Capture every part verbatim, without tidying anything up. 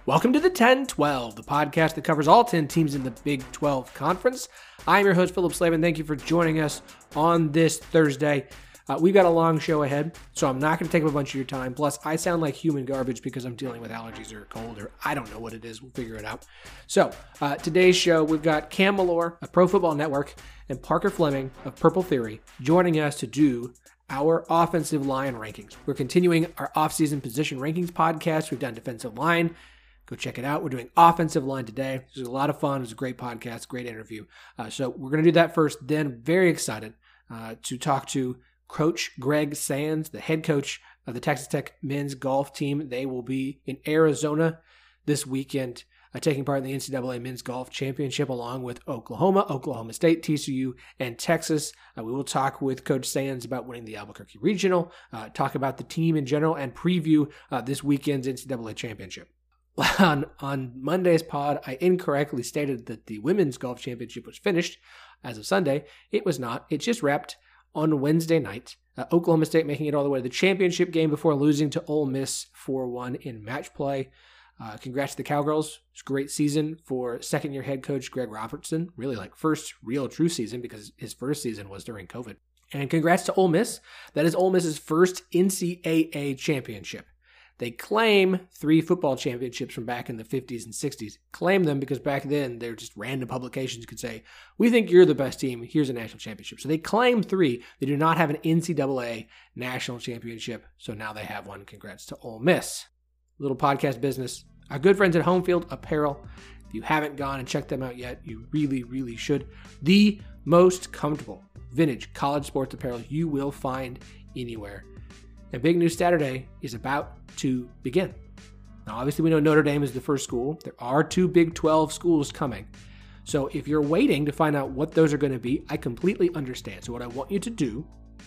Welcome to the ten twelve, the podcast that covers all ten teams in the Big twelve Conference. I'm your host, Philip Slavin. Thank you for joining us on this Thursday. Uh, we've got a long show ahead, so I'm not going to take up a bunch of your time. Plus, I sound like human garbage because I'm dealing with allergies or a cold, or I don't know what it is. We'll figure it out. So, uh, today's show, we've got Cam Malore of Pro Football Network and Parker Fleming of Purple Theory joining us to do our offensive line rankings. We're continuing our offseason position rankings podcast. We've done defensive line. Go check it out. We're doing offensive line today. It was a lot of fun. It was a great podcast, great interview. Uh, so we're going to do that first. Then, very excited uh, to talk to Coach Greg Sands, the head coach of the Texas Tech men's golf team. They will be in Arizona this weekend, uh, taking part in the N C double A Men's Golf Championship along with Oklahoma, Oklahoma State, T C U, and Texas. Uh, we will talk with Coach Sands about winning the Albuquerque Regional, uh, talk about the team in general, and preview uh, this weekend's N C double A Championship. On, on Monday's pod, I incorrectly stated that the Women's Golf Championship was finished as of Sunday. It was not. It just wrapped on Wednesday night. Uh, Oklahoma State making it all the way to the championship game before losing to Ole Miss four one in match play. Uh, congrats to the Cowgirls. It's a great season for second-year head coach Greg Robertson. Really like first real true season because his first season was during COVID. And congrats to Ole Miss. That is Ole Miss's first N C double A championship. They claim three football championships from back in the fifties and sixties. Claim them because back then they're just random publications could say, we think you're the best team. Here's a national championship. So they claim three. They do not have an N C double A national championship. So now they have one. Congrats to Ole Miss. Little podcast business. Our good friends at Homefield Apparel. If you haven't gone and checked them out yet, you really, really should. The most comfortable vintage college sports apparel you will find anywhere. And Big News Saturday is about to begin. Now, obviously, we know Notre Dame is the first school. There are two Big twelve schools coming. So if you're waiting to find out what those are going to be, I completely understand. So what I want you to do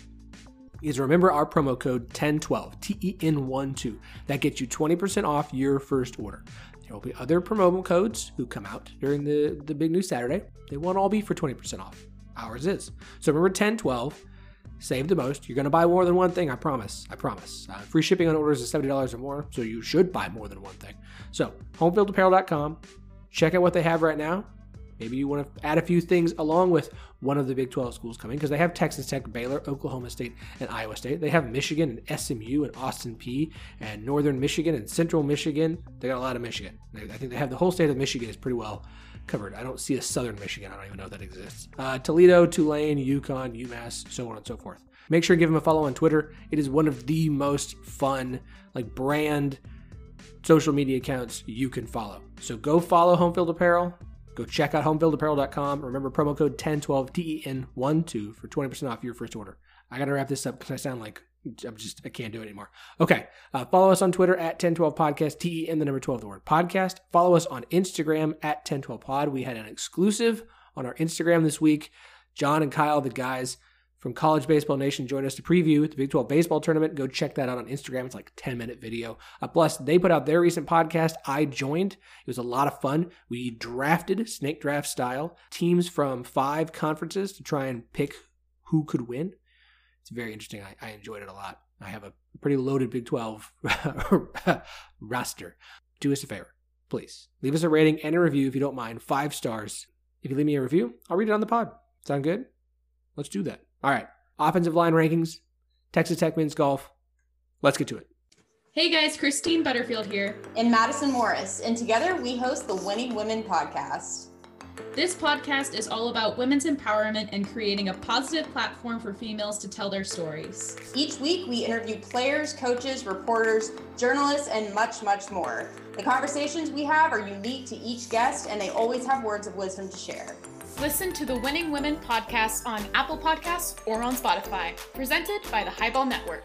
is remember our promo code ten twelve, T E N twelve. That gets you twenty percent off your first order. There will be other promo codes who come out during the, the Big News Saturday. They won't all be for twenty percent off. Ours is. So remember ten twelve. Save the most. You're going to buy more than one thing, I promise. I promise. Uh, free shipping on orders is seventy dollars or more, so you should buy more than one thing. So, homefield apparel dot com. Check out what they have right now. Maybe you want to add a few things along with one of the Big twelve schools coming, because they have Texas Tech, Baylor, Oklahoma State, and Iowa State. They have Michigan and S M U and Austin Peay and Northern Michigan and Central Michigan. They got a lot of Michigan. I think they have the whole state of Michigan is pretty well covered. I don't see a Southern Michigan. I don't even know if that exists. Uh, Toledo, Tulane, UConn, UMass, so on and so forth. Make sure to give them a follow on Twitter. It is one of the most fun, like, brand social media accounts you can follow. So go follow Homefield Apparel. Go check out homefield apparel dot com. Remember promo code ten twelve, T E N twelve for twenty percent off your first order. I got to wrap this up because I sound like I'm just, I can't do it anymore. Okay. Uh, follow us on Twitter at ten twelve podcast, T E N the number twelve, the word podcast. Follow us on Instagram at ten twelve pod. We had an exclusive on our Instagram this week. John and Kyle, the guys from College Baseball Nation, joined us to preview the Big twelve baseball tournament. Go check that out on Instagram. It's like a ten minute video. Uh, plus, they put out their recent podcast. I joined. It was a lot of fun. We drafted, snake draft style, teams from five conferences to try and pick who could win. It's very interesting. I, I enjoyed it a lot. I have a pretty loaded Big twelve roster. Do us a favor, please. Leave us a rating and a review if you don't mind. Five stars. If you leave me a review, I'll read it on the pod. Sound good? Let's do that. All right. Offensive line rankings. Texas Tech men's golf. Let's get to it. Hey guys, Christine Butterfield here. And Madison Morris. And together we host the Winning Women podcast. This podcast is all about women's empowerment and creating a positive platform for females to tell their stories. Each week we interview players, coaches, reporters, journalists, and much, much more. The conversations we have are unique to each guest, and they always have words of wisdom to share. Listen to the Winning Women podcast on Apple Podcasts or on Spotify. Presented by the Highball Network.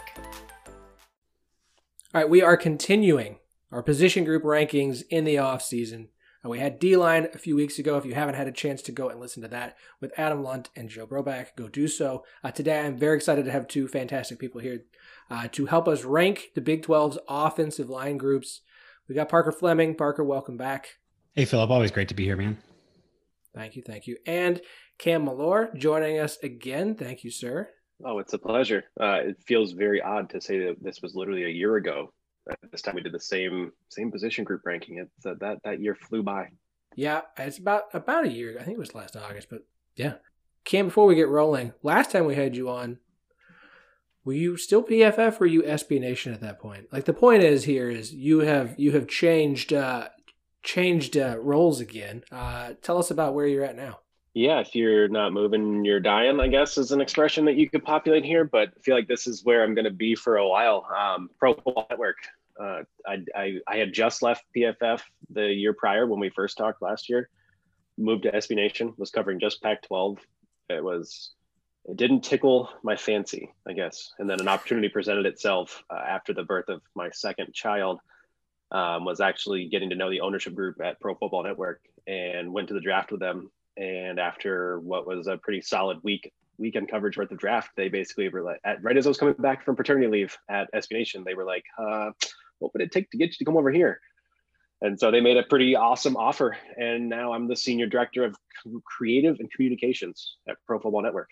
All right, we are continuing our position group rankings in the offseason. Uh, we had D-line a few weeks ago. If you haven't had a chance to go and listen to that with Adam Lunt and Joe Broback, go do so. Uh, today, I'm very excited to have two fantastic people here uh, to help us rank the Big twelve's offensive line groups. We got Parker Fleming. Parker, welcome back. Hey, Philip. Always great to be here, man. Thank you, thank you. And Cam Malore joining us again. Thank you, sir. Oh, it's a pleasure. Uh, it feels very odd to say that this was literally a year ago this time we did the same same position group ranking. It so that that year flew by. Yeah, it's about about a year. I think it was last August, but yeah. Cam, before we get rolling, last time we had you on, were you still P F F or were you S B Nation at that point? Like the point is here is you have you have changed uh, changed uh, roles again. Uh, tell us about where you're at now. Yeah, if you're not moving, you're dying, I guess, is an expression that you could populate here. But I feel like this is where I'm going to be for a while. Um, Pro Football Network. Uh, I, I I had just left P F F the year prior when we first talked last year. Moved to S B Nation, was covering just Pac twelve. It was, it didn't tickle my fancy, I guess. And then an opportunity presented itself uh, after the birth of my second child. Um, was actually getting to know the ownership group at Pro Football Network and went to the draft with them. And after what was a pretty solid week weekend coverage worth of draft, they basically were like, at, right as I was coming back from paternity leave at S B Nation, they were like, uh, what would it take to get you to come over here? And so they made a pretty awesome offer. And now I'm the senior director of creative and communications at Pro Football Network.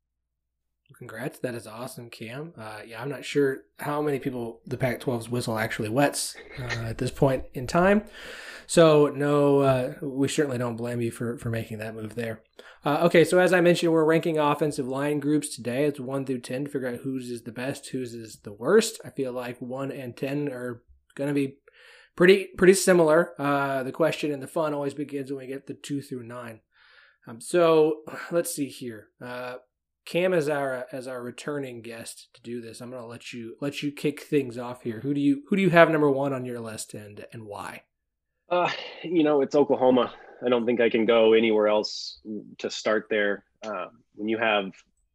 Congrats. That is awesome, Cam. Uh, yeah, I'm not sure how many people the Pac twelve's whistle actually wets uh, at this point in time. So no, uh, we certainly don't blame you for, for making that move there. Uh, okay, so as I mentioned, we're ranking offensive line groups today. It's one through ten to figure out whose is the best, whose is the worst. I feel like one and ten are going to be pretty pretty similar. Uh, the question and the fun always begins when we get the two through nine. Um, so let's see here. Uh, Cam as our as our returning guest to do this. I'm going to let you let you kick things off here. Who do you who do you have number one on your list and and why? Uh, you know, it's Oklahoma. I don't think I can go anywhere else to start there. Uh, when you have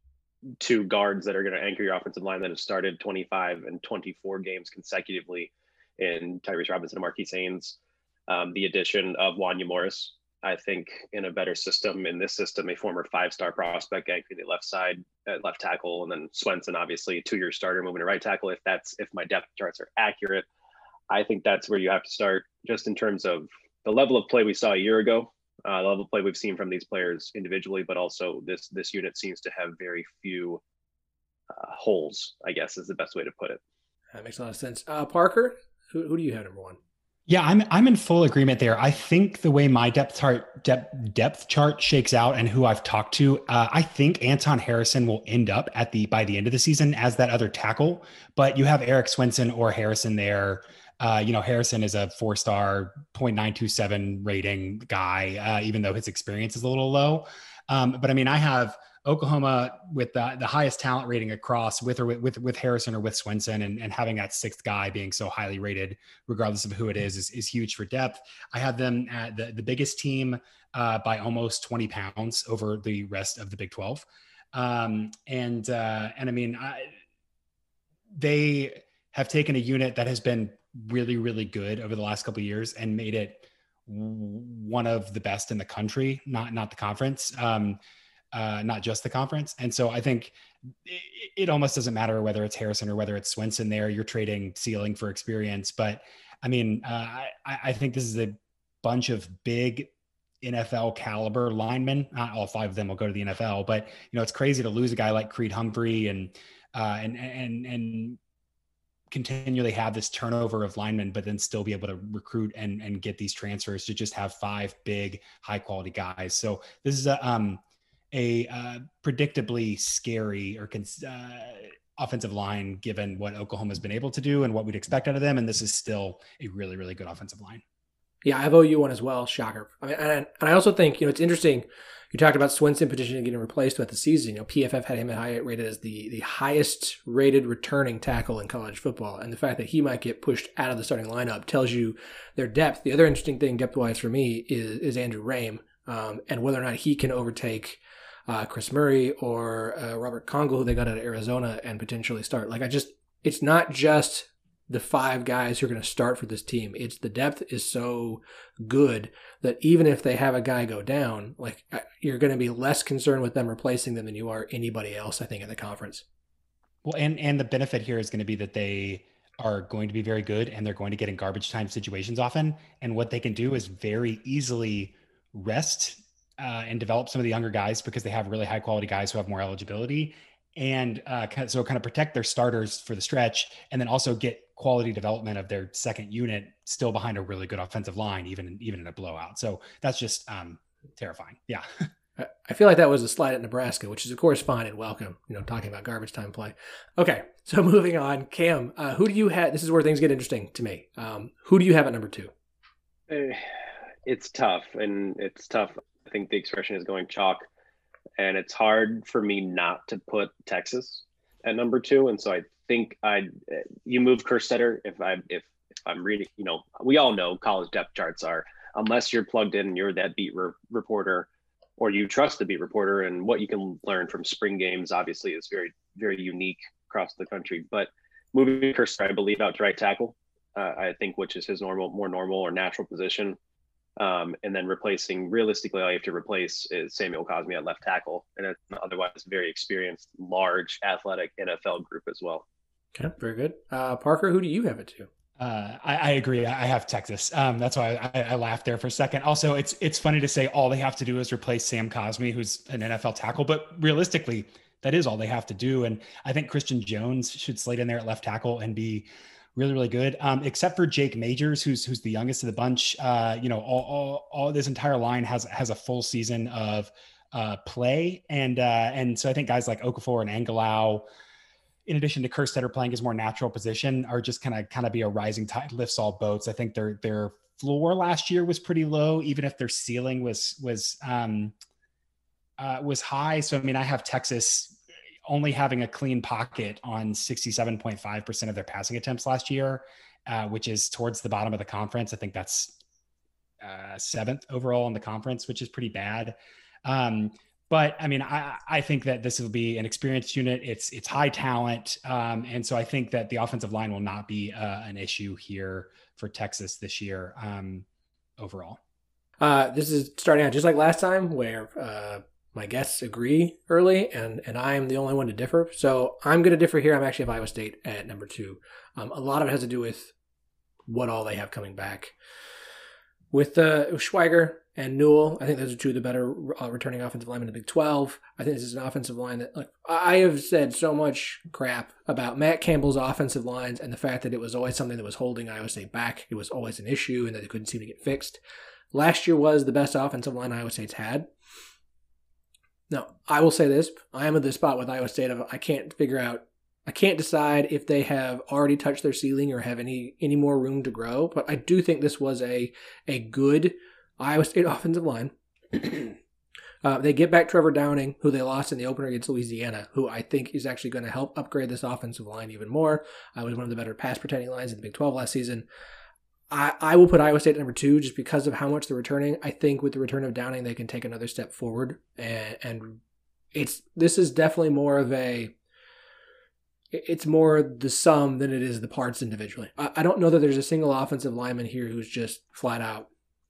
two guards that are going to anchor your offensive line that have started twenty-five and twenty-four games consecutively in Tyrese Robinson and Marquise Haynes, um, the addition of Wanya Morris, I think in a better system, in this system, a former five-star prospect anchoring the left side at left tackle, and then Swenson, obviously a two-year starter moving to right tackle. If that's, if my depth charts are accurate, I think that's where you have to start just in terms of the level of play we saw a year ago, uh, the level of play we've seen from these players individually, but also this, this unit seems to have very few uh, holes, I guess is the best way to put it. That makes a lot of sense. Uh, Parker, who, who do you have number one? Yeah, I'm I'm in full agreement there. I think the way my depth chart depth depth chart shakes out and who I've talked to, uh, I think Anton Harrison will end up at the by the end of the season as that other tackle. But you have Eric Swenson or Harrison there. Uh, you know, Harrison is a four-star point nine two seven rating guy, uh, even though his experience is a little low. Um, but I mean, I have Oklahoma with the, the highest talent rating across with or with, with, with Harrison or with Swenson, and, and having that sixth guy being so highly rated, regardless of who it is, is, is huge for depth. I have them at the, the biggest team uh, by almost twenty pounds over the rest of the Big twelve. Um, and, uh, and I mean, I, they have taken a unit that has been really, really good over the last couple of years and made it one of the best in the country, not, not the conference. Um, Uh, not just the conference. And so I think it, it almost doesn't matter whether it's Harrison or whether it's Swenson there. You're trading ceiling for experience. But I mean, uh, I, I think this is a bunch of big N F L caliber linemen. Not all five of them will go to the N F L, but you know, it's crazy to lose a guy like Creed Humphrey and uh, and and and continually have this turnover of linemen, but then still be able to recruit and and get these transfers to just have five big high quality guys. So this is a um. a uh, predictably scary or uh, offensive line, given what Oklahoma's been able to do and what we'd expect out of them. And this is still a really, really good offensive line. Yeah, I have O U one as well. Shocker. I mean, and, and I also think, you know, it's interesting. You talked about Swenson potentially getting replaced throughout the season. You know, P F F had him high rated as the, the highest rated returning tackle in college football. And the fact that he might get pushed out of the starting lineup tells you their depth. The other interesting thing depth-wise for me is, is Andrew Rame, um, and whether or not he can overtake Uh, Chris Murray or uh, Robert Congo, who they got out of Arizona, and potentially start. Like, I just, it's not just the five guys who are going to start for this team. It's the depth is so good that even if they have a guy go down, like, you're going to be less concerned with them replacing them than you are anybody else, I think, in the conference. Well, and, and the benefit here is going to be that they are going to be very good and they're going to get in garbage time situations often. And what they can do is very easily rest Uh, and develop some of the younger guys because they have really high quality guys who have more eligibility, and uh, so kind of protect their starters for the stretch, and then also get quality development of their second unit still behind a really good offensive line, even, even in a blowout. So that's just um, terrifying. Yeah. I feel like that was a slide at Nebraska, which is of course fine and welcome, you know, talking about garbage time play. Okay. So moving on, Cam, uh, who do you have? This is where things get interesting to me. Um, who do you have at number two? It's tough and it's tough. I think the expression is going chalk, and it's hard for me not to put Texas at number two. And so I think I, you move Kerstetter. If I, if, if I'm reading, you know, we all know college depth charts are, unless you're plugged in and you're that beat re- reporter, or you trust the beat reporter, and what you can learn from spring games obviously is very, very unique across the country. But moving Kerstetter, I believe, out to right tackle, uh, I think, which is his normal, more normal or natural position. Um, and then replacing, realistically, all you have to replace is Samuel Cosmi at left tackle, and it's an otherwise very experienced, large, athletic N F L group as well. Okay, very good. Uh, Parker, who do you have it to? Uh, I, I agree. I have Texas. Um, that's why I, I laughed there for a second. Also, it's it's funny to say all they have to do is replace Sam Cosmi, who's an N F L tackle, but realistically, that is all they have to do. And I think Christian Jones should slate in there at left tackle and be really, really good. Um, except for Jake Majors, who's who's the youngest of the bunch. Uh, you know, all, all all this entire line has has a full season of uh, play, and uh, and so I think guys like Okafor and Angalau, in addition to Kerstetter playing his more natural position, are just kind of kind of be a rising tide lifts all boats. I think their their floor last year was pretty low, even if their ceiling was was um, uh, was high. So I mean, I have Texas only having a clean pocket on sixty-seven point five percent of their passing attempts last year, uh, which is towards the bottom of the conference. I think that's uh, seventh overall in the conference, which is pretty bad. Um, But I mean, I, I think that this will be an experienced unit. It's it's high talent, um, and so I think that the offensive line will not be uh, an issue here for Texas this year um, overall. Uh, this is starting out just like last time, where uh, my guests agree early, and and I am the only one to differ. So I'm going to differ here. I'm actually have Iowa State at number two. Um, a lot of it has to do with what all they have coming back. With uh, Schweiger and Newell, I think those are two of the better uh, returning offensive linemen in the Big twelve. I think this is an offensive line that, like, I have said so much crap about Matt Campbell's offensive lines and the fact that it was always something that was holding Iowa State back. It was always an issue and that they couldn't seem to get fixed. Last year was the best offensive line Iowa State's had. Now, I will say this. I am at this spot with Iowa State of I can't figure out I can't decide if they have already touched their ceiling or have any any more room to grow, but I do think this was a a good Iowa State offensive line. uh, they get back Trevor Downing, who they lost in the opener against Louisiana, who I think is actually going to help upgrade this offensive line even more. I uh, was one of the better pass protecting lines in the Big twelve last season. I, I will put Iowa State at number two just because of how much they're returning. I think with the return of Downing, they can take another step forward, and, and it's this is definitely more of a It's more the sum than it is the parts individually. I don't know that there's a single offensive lineman here who's just flat out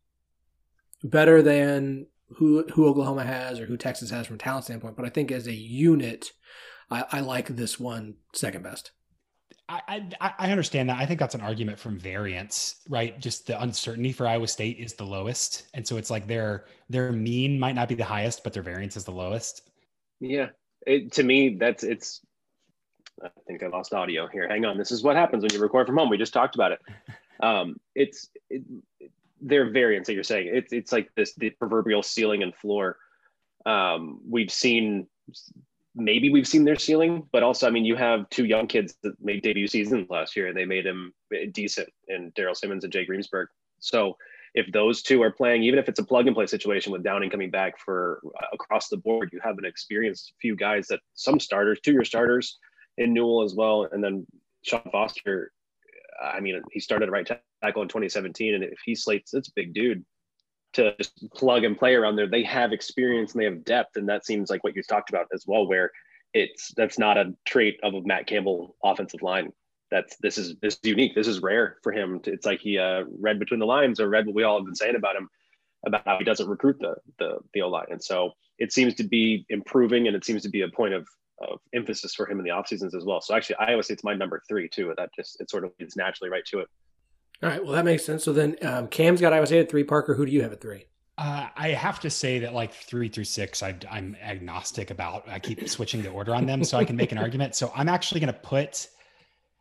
better than who who Oklahoma has or who Texas has from a talent standpoint. But I think as a unit, I, I like this one second best. I, I I understand that. I think that's an argument from variance, right? Just the uncertainty for Iowa State is the lowest. And so it's like their their mean might not be the highest, but their variance is the lowest. Yeah. It, to me, that's it's I think I lost audio here. Hang on. This is what happens when you record from home. We just talked about it. Um, it's it, their variance that you're saying. It's it's like this the proverbial ceiling and floor. Um, we've seen maybe we've seen their ceiling, but also I mean you have two young kids that made debut seasons last year and they made him decent in Daryl Simmons and Jay Greensburg. So if those two are playing, even if it's a plug and play situation with Downing coming back for uh, across the board, you have an experienced few guys that some starters, two year starters. In Newell as well, and then Sean Foster. I mean, he started right tackle in twenty seventeen, and if he slates, it's a big dude to just plug and play around there. They have experience and they have depth, and that seems like what you talked about as well, where it's that's not a trait of a Matt Campbell offensive line. That's this is this is unique. This is rare for him. To, it's like he uh, read between the lines or read what we all have been saying about him, about how he doesn't recruit the the the O-line, and so it seems to be improving, and it seems to be a point of. of emphasis for him in the off seasons as well. So actually Iowa State's my number three too. That just, it sort of leads naturally right to it. All right. Well, that makes sense. So then um, Cam's got Iowa State at three. Parker, who do you have at three? Uh, I have to say that like three through six, I, I'm agnostic about, I keep switching the order on them so I can make an argument. So I'm actually going to put,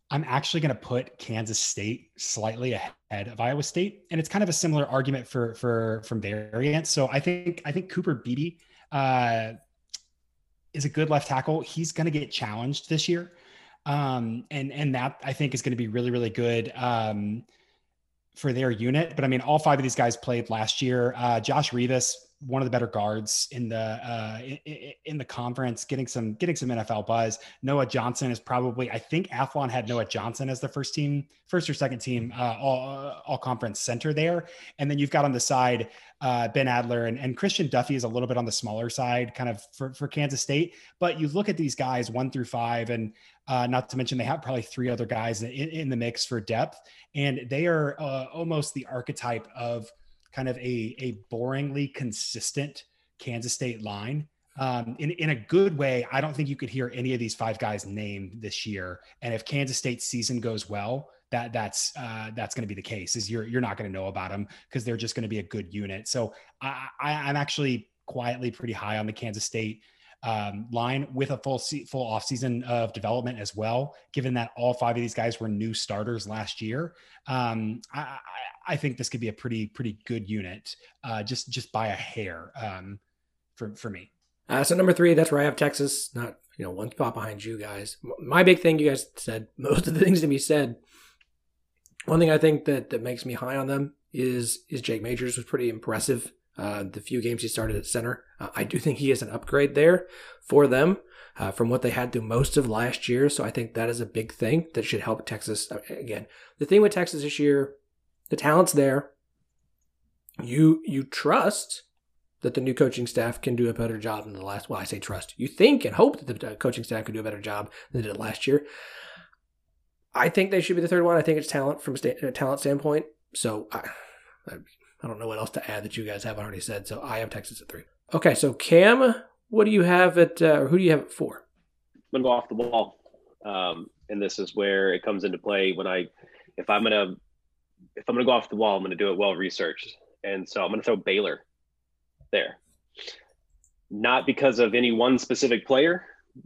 I'm actually going to put Kansas State slightly ahead of Iowa State, and it's kind of a similar argument for for from variance. So I think I think Cooper Beebe uh, is a good left tackle. He's going to get challenged this year, um, and and that I think is going to be really really good um, for their unit. But I mean, all five of these guys played last year. Uh, Josh Rivas, one of the better guards in the uh, in, in the conference, getting some getting some N F L buzz. Noah Johnson is probably, I think Athlon had Noah Johnson as the first team, first or second team uh, all uh, all conference center there. And then you've got on the side uh, Ben Adler and, and Christian Duffy is a little bit on the smaller side, kind of for, for Kansas State. But you look at these guys one through five, and uh, not to mention they have probably three other guys in, in the mix for depth, and they are uh, almost the archetype of kind of a, a boringly consistent Kansas State line. Um, in, in a good way, I don't think you could hear any of these five guys named this year. And if Kansas State's season goes well, that that's uh, that's going to be the case. Is you're you're not going to know about them because they're just going to be a good unit. So I, I, I'm actually quietly pretty high on the Kansas State um, line with a full se- full off season of development as well. Given that all five of these guys were new starters last year, um, I, I, I think this could be a pretty pretty good unit, uh, just just by a hair um, for for me. Uh, so number three, that's where I have Texas. Not you know one spot behind you guys. My big thing, you guys said most of the things to be said. One thing I think that that makes me high on them is is Jake Majors was pretty impressive. Uh, the few games he started at center, uh, I do think he is an upgrade there for them uh, from what they had through most of last year. So I think that is a big thing that should help Texas. Again, the thing with Texas this year, the talent's there. You you trust that the new coaching staff can do a better job than the last. Well, I say trust. You think and hope that the coaching staff can do a better job than they did last year. I think they should be the third one. I think it's talent from a, sta- a talent standpoint. So I, I don't know what else to add that you guys haven't already said. So I have Texas at three. Okay, so Cam, what do you have at, uh, or who do you have at four? I'm going to go off the wall. Um, and this is where it comes into play when I, if I'm going to, if I'm going to go off the wall, I'm going to do it well researched. And so I'm going to throw Baylor there. Not because of any one specific player,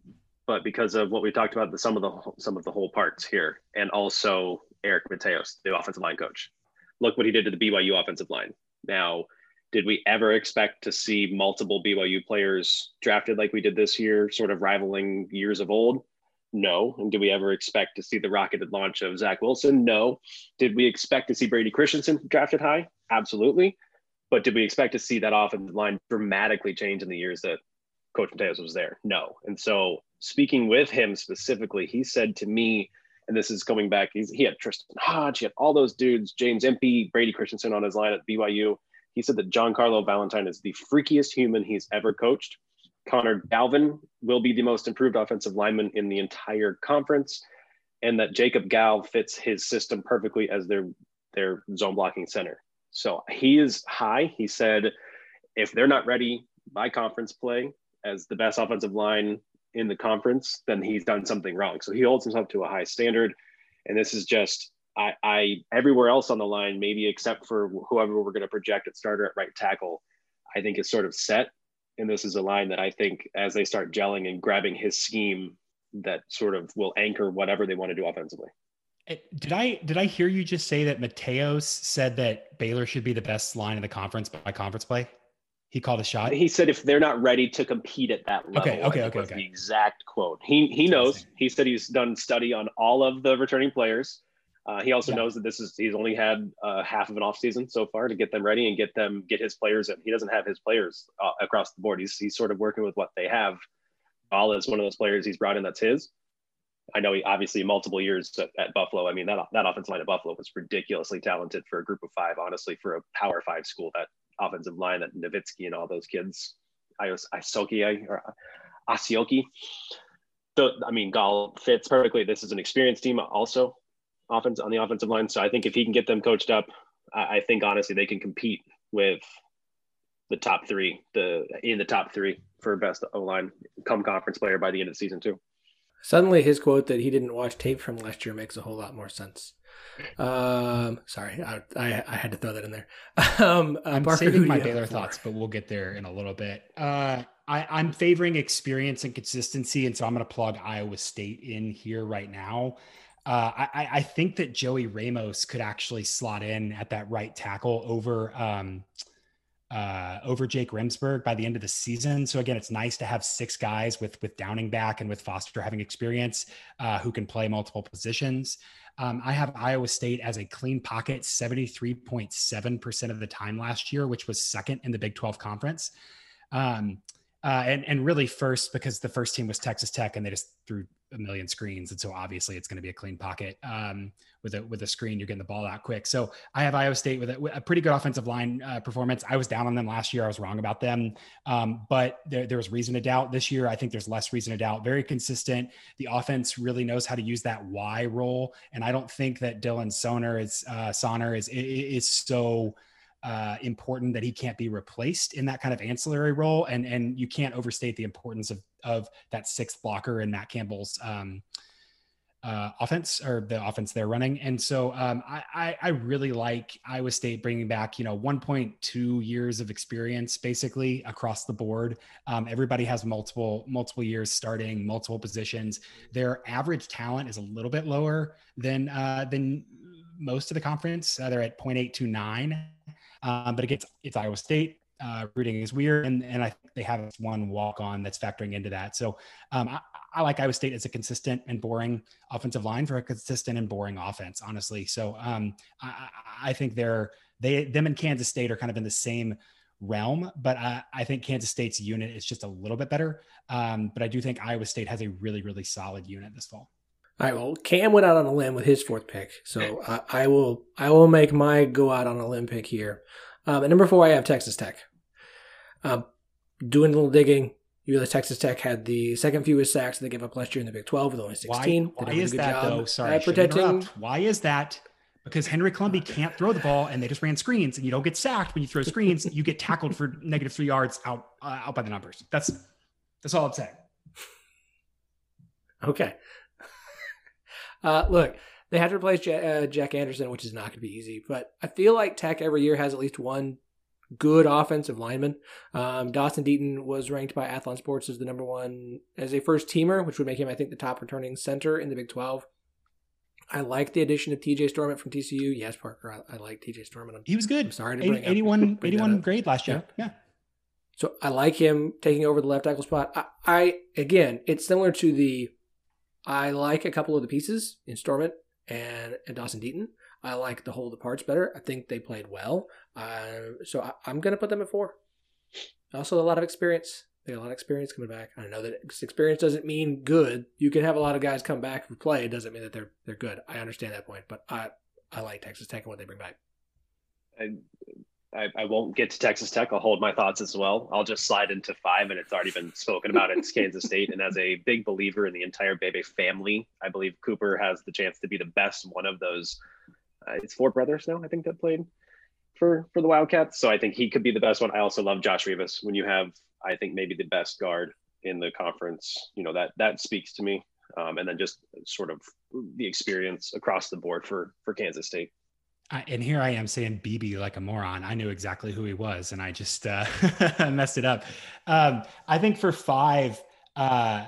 but because of what we talked about, the some of the some of the whole parts here, and also Eric Mateos, the offensive line coach. Look what he did to the B Y U offensive line. Now, did we ever expect to see multiple B Y U players drafted like we did this year, sort of rivaling years of old? No. And did we ever expect to see the rocketed launch of Zach Wilson? No. Did we expect to see Brady Christensen drafted high? Absolutely. But did we expect to see that offensive line dramatically change in the years that Coach Mateos was there? No. And so speaking with him specifically, he said to me, and this is coming back, he's, he had Tristan Hodge, he had all those dudes, James Empey, Brady Christensen on his line at B Y U. He said that Giancarlo Valentine is the freakiest human he's ever coached. Connor Galvin will be the most improved offensive lineman in the entire conference, and that Jacob Gal fits his system perfectly as their, their zone blocking center. So he is high. He said, if they're not ready by conference play as the best offensive line in the conference, then he's done something wrong. So he holds himself to a high standard. And this is just, I, I everywhere else on the line, maybe except for whoever we're going to project at starter at right tackle, I think is sort of set. And this is a line that I think as they start gelling and grabbing his scheme, that sort of will anchor whatever they want to do offensively. Did I did I hear you just say that Mateos said that Baylor should be the best line in the conference by conference play? He called a shot. He said if they're not ready to compete at that level. Okay, okay, okay, okay. The exact quote. He he knows. He said he's done study on all of the returning players. Uh, he also yeah. knows that this is he's only had uh, half of an off season so far to get them ready and get them get his players. And he doesn't have his players uh, across the board. He's he's sort of working with what they have. Ball is one of those players he's brought in that's his. I know he obviously multiple years at, at Buffalo. I mean, that that offensive line at Buffalo was ridiculously talented for a group of five, honestly, for a power five school. That offensive line, that Nowitzki and all those kids, Isoki or Asioki. So, I mean, Gall fits perfectly. This is an experienced team also offense on the offensive line. So I think if he can get them coached up, I, I think honestly they can compete with the top three, the in the top three for best O-line come conference player by the end of the season too. Suddenly his quote that he didn't watch tape from last year makes a whole lot more sense. Um, sorry, I, I, I had to throw that in there. Um, uh, I'm Parker, saving my Baylor thoughts, but we'll get there in a little bit. Uh, I, I'm favoring experience and consistency, and so I'm going to plug Iowa State in here right now. Uh, I, I think that Joey Ramos could actually slot in at that right tackle over um, uh, over Jake Remsburg by the end of the season. So again, it's nice to have six guys with with Downing back and with Foster having experience uh, who can play multiple positions. Um, I have Iowa State as a clean pocket seventy-three point seven percent of the time last year, which was second in the Big twelve conference. Um, uh, and, and really first because the first team was Texas Tech and they just threw a million screens. And so obviously it's going to be a clean pocket um, with a, with a screen, you're getting the ball out quick. So I have Iowa State with a, with a pretty good offensive line uh, performance. I was down on them last year. I was wrong about them. Um, but there, there was reason to doubt this year. I think there's less reason to doubt. Very consistent. The offense really knows how to use that Y role. And I don't think that Dylan Soner is uh, Sonner is, is so uh, important that he can't be replaced in that kind of ancillary role. And, and you can't overstate the importance of, of that sixth blocker in Matt Campbell's um, uh, offense or the offense they're running. And so um, I, I, I really like Iowa State bringing back, you know, one point two years of experience basically across the board. Um, everybody has multiple, multiple years starting multiple positions. Their average talent is a little bit lower than, uh, than most of the conference. Uh, they're at zero point eight two nine. Um, but again, it's, it's Iowa State. Uh, recruiting is weird, and, and I think they have one walk-on that's factoring into that. So um, I, I like Iowa State as a consistent and boring offensive line for a consistent and boring offense, honestly. So um, I, I think they're they them and Kansas State are kind of in the same realm, but I, I think Kansas State's unit is just a little bit better. Um, but I do think Iowa State has a really, really solid unit this fall. All right, well, Cam went out on a limb with his fourth pick, so I, I will I will make my go out on a limb pick here. Um, at number four, I have Texas Tech. Um, doing a little digging, you realize Texas Tech had the second fewest sacks they gave up last year in the Big twelve with only sixteen. Why, why is that, though? Sorry, protecting. Why is that? Because Henry Clumby can't throw the ball, and they just ran screens, and you don't get sacked when you throw screens. You get tackled for negative three yards out uh, out by the numbers. That's that's all I'm saying. Okay. uh, look, they had to replace Jack, uh, Jack Anderson, which is not going to be easy. But I feel like Tech every year has at least one good offensive lineman. Um, Dawson Deaton was ranked by Athlon Sports as the number one as a first teamer, which would make him, I think, the top returning center in the Big twelve. I like the addition of T J Stormont from T C U. Yes, Parker, I, I like T J Stormont. I'm, he was good. I'm sorry to bring eighty, eighty-one, bring eighty-one grade last year. Yeah. yeah. So I like him taking over the left tackle spot. I, I again, it's similar to the. I like a couple of the pieces in Stormont and, and Dawson Deaton. I like the whole of the parts better. I think they played well. Uh, so I, I'm going to put them at four. Also, a lot of experience. They got a lot of experience coming back. I know that experience doesn't mean good. You can have a lot of guys come back who play. It doesn't mean that they're they're good. I understand that point, but I I like Texas Tech and what they bring back. I, I, I won't get to Texas Tech. I'll hold my thoughts as well. I'll just slide into five, and it's already been spoken about. It's Kansas State. And as a big believer in the entire Bebe family, I believe Cooper has the chance to be the best one of those. Uh, it's four brothers now, I think, that played for, for the Wildcats. So I think he could be the best one. I also love Josh Rivas. When you have, I think, maybe the best guard in the conference, you know, that that speaks to me. Um, and then just sort of the experience across the board for for Kansas State. I, and here I am saying B B like a moron. I knew exactly who he was, and I just uh, messed it up. Um, I think for five, uh,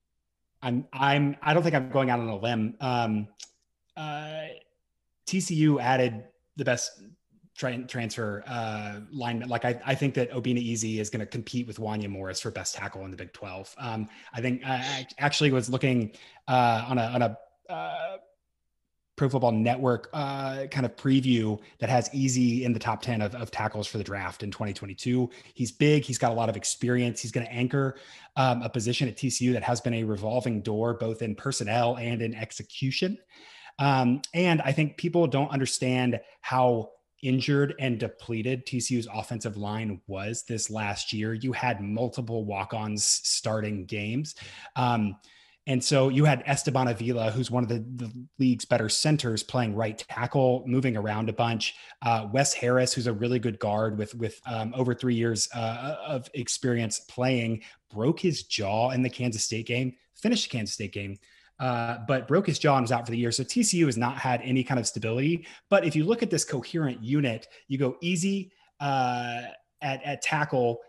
I'm I'm I don't think I'm going out on a limb. Um, uh, T C U added the best tra- transfer uh, lineman. Like I, I think that Obina Easy is going to compete with Wanya Morris for best tackle in the Big twelve. Um, I think I actually was looking uh, on a on a uh, Pro Football Network uh, kind of preview that has Easy in the top ten of, of tackles for the draft in twenty twenty-two. He's big. He's got a lot of experience. He's going to anchor um, a position at T C U that has been a revolving door, both in personnel and in execution. Um, and I think people don't understand how injured and depleted T C U's offensive line was this last year. You had multiple walk-ons starting games. Um, And so you had Esteban Avila, who's one of the, the league's better centers, playing right tackle, moving around a bunch. Uh, Wes Harris, who's a really good guard with with um, over three years uh, of experience playing, broke his jaw in the Kansas State game, finished the Kansas State game, uh, but broke his jaw and was out for the year. So T C U has not had any kind of stability. But if you look at this coherent unit, you go Easy uh, at, at tackle,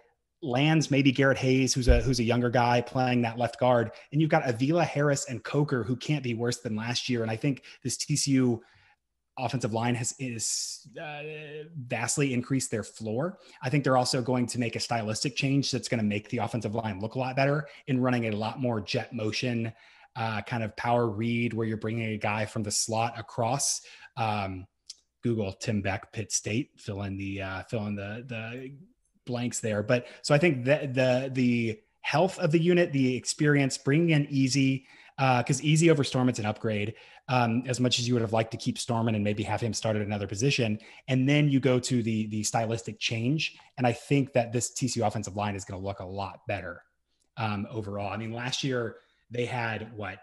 lands maybe Garrett Hayes, who's a who's a younger guy playing that left guard, and you've got Avila, Harris, and Coker, who can't be worse than last year. And I think this T C U offensive line has is uh, vastly increased their floor. I think they're also going to make a stylistic change that's going to make the offensive line look a lot better in running a lot more jet motion, uh, kind of power read, where you're bringing a guy from the slot across. Um, Google Tim Beck, Pitt State, fill in the uh, fill in the the blanks there. But so I think that the the health of the unit, the experience, bringing in Easy, because uh, Easy over Storman's an upgrade, um, as much as you would have liked to keep Storman and maybe have him start at another position. And then you go to the the stylistic change. And I think that this T C U offensive line is going to look a lot better um, overall. I mean, last year they had what?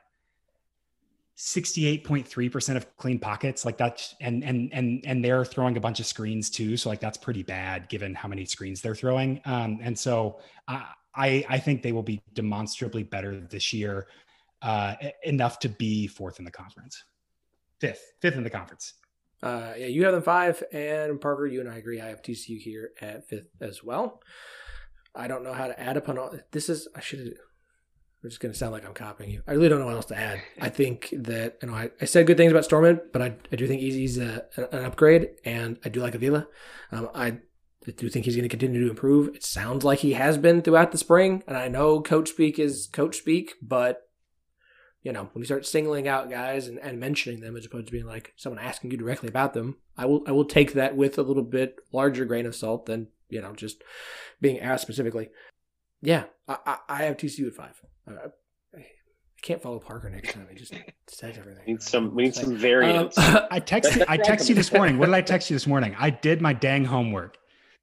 sixty-eight point three percent of clean pockets, like that. And, and, and, and they're throwing a bunch of screens too. So like, that's pretty bad given how many screens they're throwing. Um, and so I, I, I think they will be demonstrably better this year, uh, enough to be fourth in the conference, fifth, fifth in the conference. Uh, yeah, you have them five, and Parker, you and I agree. I have T C U here at fifth as well. I don't know how to add upon all this. Is I should have. I'm just going to sound like I'm copying you. I really don't know what else to add. I think that, you know, I, I said good things about Storman, but I, I do think Easy's a, an upgrade, and I do like Avila. Um, I do think he's going to continue to improve. It sounds like he has been throughout the spring, and I know coach speak is coach speak, but, you know, when you start singling out guys and, and mentioning them as opposed to being like someone asking you directly about them, I will I will take that with a little bit larger grain of salt than, you know, just being asked specifically. Yeah, I, I, I have T C U at five. I, I can't follow Parker next time. He just says everything. We need some, we need some variants. Um, I texted, I texted you this morning. What did I text you this morning? I did my dang homework.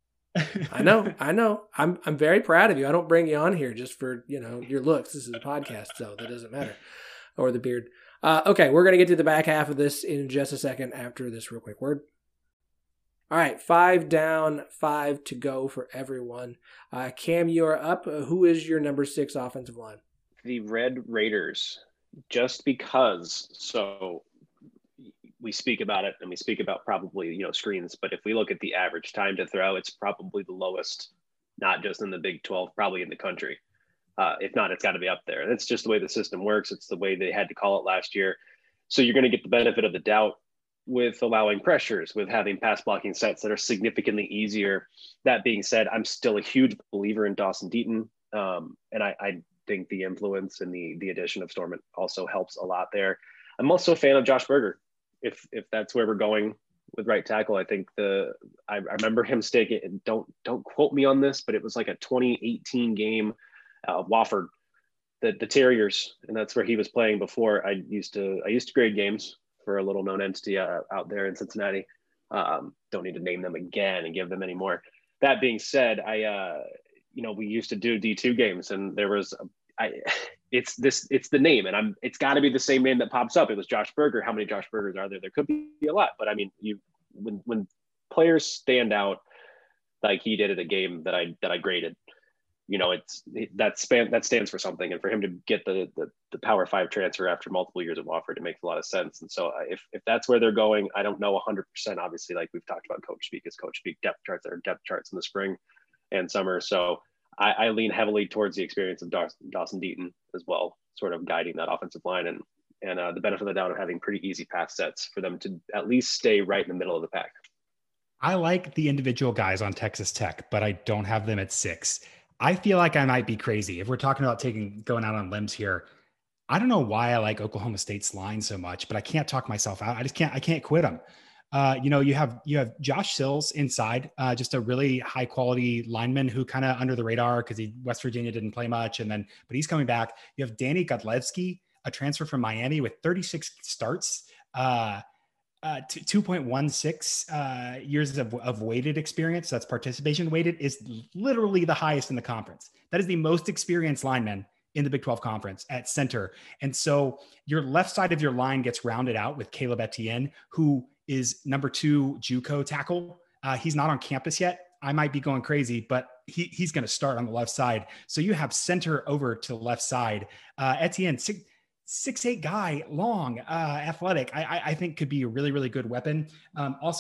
I know, I know. I'm, I'm very proud of you. I don't bring you on here just for, you know, your looks. This is a podcast, so that doesn't matter. Or the beard. Uh, okay, we're going to get to the back half of this in just a second after this real quick word. All right, five down, five to go for everyone. Uh, Cam, you are up. Uh, who is your number six offensive line? The Red Raiders, just because. So we speak about it, and we speak about probably, you know, screens. But if we look at the average time to throw, it's probably the lowest, not just in the Big twelve, probably in the country. Uh, if not, it's got to be up there. That's just the way the system works. It's the way they had to call it last year. So you're going to get the benefit of the doubt with allowing pressures, with having pass blocking sets that are significantly easier. That being said, I'm still a huge believer in Dawson Deaton. Um, and I, I think the influence and the the addition of Storman also helps a lot there. I'm also a fan of Josh Berger. If if that's where we're going with right tackle, I think the I, I remember him staking, and don't don't quote me on this, but it was like a twenty eighteen game, uh, Wofford, the the Terriers, and that's where he was playing before. I used to I used to grade games for a little known entity uh, out there in Cincinnati. Um, don't need to name them again and give them any more. That being said, I, uh, you know, we used to do D two games, and there was, I, it's this, it's the name, and I'm, it's got to be the same name that pops up. It was Josh Berger. How many Josh Bergers are there? There could be a lot, but I mean, you, when, when players stand out like he did at a game that I, that I graded, you know, it's that span that stands for something. And for him to get the, the, the Power Five transfer after multiple years of Wofford, it makes a lot of sense. And so if, if that's where they're going, I don't know one hundred percent, obviously, like we've talked about coach speak as coach speak depth charts, that are depth charts in the spring and summer. So I, I lean heavily towards the experience of Dawson, Dawson Deaton as well, sort of guiding that offensive line, and, and uh, the benefit of the doubt of having pretty easy pass sets for them to at least stay right in the middle of the pack. I like the individual guys on Texas Tech, but I don't have them at six. I feel like I might be crazy if we're talking about taking going out on limbs here. I don't know why I like Oklahoma State's line so much, but I can't talk myself out. I just can't. I can't quit them. Uh, you know, you have you have Josh Sills inside, uh, just a really high quality lineman who kind of under the radar because he West Virginia didn't play much, and then but he's coming back. You have Danny Godlewski, a transfer from Miami with thirty-six starts. Uh, Uh, two point one six uh, years of, of weighted experience. That's participation weighted, is literally the highest in the conference. That is the most experienced lineman in the Big twelve conference at center. And so your left side of your line gets rounded out with Caleb Etienne, who is number two JUCO tackle. Uh, he's not on campus yet. I might be going crazy, but he, he's going to start on the left side. So you have center over to the left side. Uh, Etienne, six, six, eight guy, long, uh, athletic, I, I think could be a really, really good weapon. Um, also,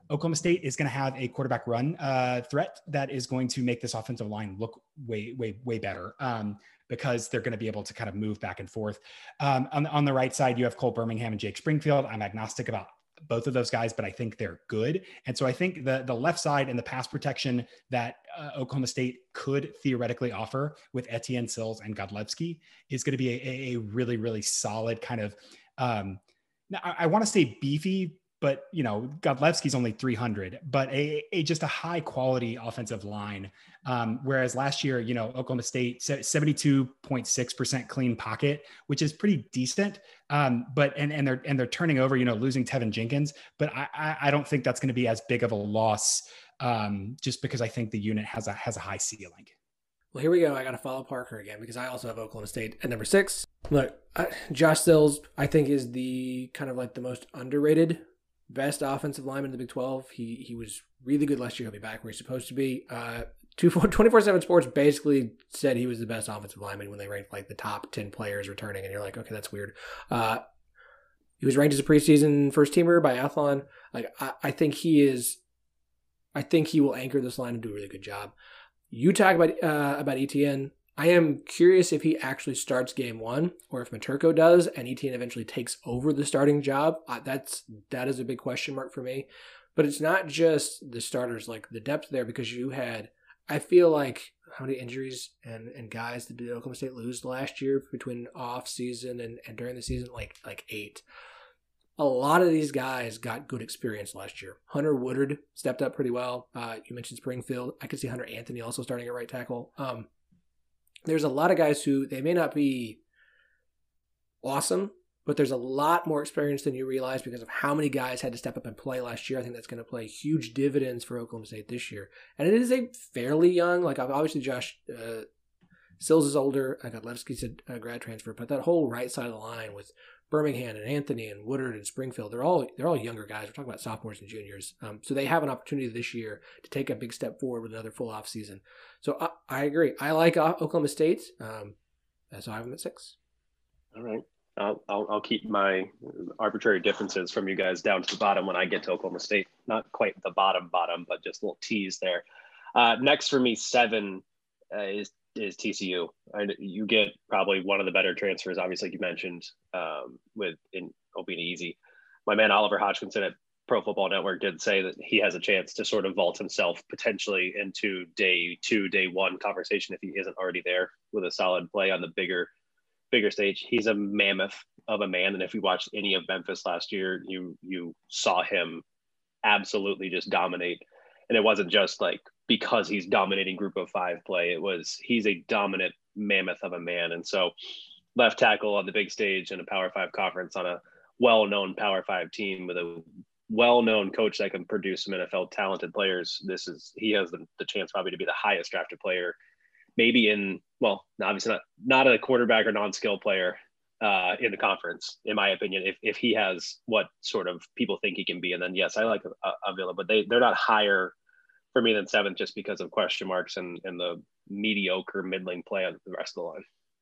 Oklahoma State is going to have a quarterback run uh, threat that is going to make this offensive line look way, way, way better um, because they're going to be able to kind of move back and forth. Um, on, on the right side, you have Cole Birmingham and Jake Springfield. I'm agnostic about both of those guys, but I think they're good. And so I think the, the left side and the pass protection that uh, Oklahoma State could theoretically offer with Etienne, Sills, and Godlewski is going to be a, a really, really solid kind of, um, now I, I want to say beefy, but you know, Godlewski's only three hundred, but a, a just a high quality offensive line. Um, whereas last year, you know, Oklahoma State seventy-two point six percent clean pocket, which is pretty decent. Um, but and and they're and they're turning over, you know, losing Tevin Jenkins, but I I, I don't think that's going to be as big of a loss, um, just because I think the unit has a has a high ceiling. Well, here we go. I got to follow Parker again because I also have Oklahoma State at number six. Look, I, Josh Sills, I think, is the kind of like the most underrated best offensive lineman in the Big twelve. He he was really good last year. He'll be back where he's supposed to be. Uh, twenty-four seven Sports basically said he was the best offensive lineman when they ranked like the top ten players returning, and you're like, okay, that's weird. Uh, he was ranked as a preseason first teamer by Athlon. Like I, I think he is. I think he will anchor this line and do a really good job. You talk about uh, about Etienne. I am curious if he actually starts game one or if Maturko does and Etienne eventually takes over the starting job. Uh, that's, that is a big question mark for me. But it's not just the starters, like the depth there, because you had, I feel like, how many injuries and, and guys did Oklahoma State lose last year between off season and, and during the season? Like, like eight. A lot of these guys got good experience last year. Hunter Woodard stepped up pretty well. Uh, you mentioned Springfield. I could see Hunter Anthony also starting at right tackle. Um, There's a lot of guys who, they may not be awesome, but there's a lot more experience than you realize because of how many guys had to step up and play last year. I think that's going to play huge dividends for Oklahoma State this year. And it is a fairly young, like obviously Josh uh, Sills is older. I got Godlewski's a, a grad transfer, but that whole right side of the line with Birmingham and Anthony and Woodard and Springfield, they're all they're all younger guys. We're talking about sophomores and juniors. Um, so they have an opportunity this year to take a big step forward with another full off season. So I, I agree. I like Oklahoma State. Um, so I have them at six. All right. I'll, I'll, I'll keep my arbitrary differences from you guys down to the bottom when I get to Oklahoma State. Not quite the bottom bottom, but just a little tease there. Uh, next for me, seven uh, is is T C U. I, you get probably one of the better transfers, obviously, like you mentioned, um, with in Obinna-Easy. My man Oliver Hodgkinson at Pro Football Network did say that he has a chance to sort of vault himself potentially into day two, day one conversation if he isn't already there with a solid play on the bigger, bigger stage. He's a mammoth of a man, and if you watched any of Memphis last year, you you saw him absolutely just dominate. And it wasn't just like because he's dominating group of five play. It was he's a dominant mammoth of a man. And so left tackle on the big stage in a Power Five conference on a well-known Power Five team with a well-known coach that can produce some N F L talented players. This is he has the, the chance probably to be the highest drafted player, maybe in well, obviously not not a quarterback or non-skill player uh, in the conference, in my opinion. If if he has what sort of people think he can be, and then yes, I like Avila, but they they're not higher for me than seventh just because of question marks and and the mediocre middling play on the rest of the line.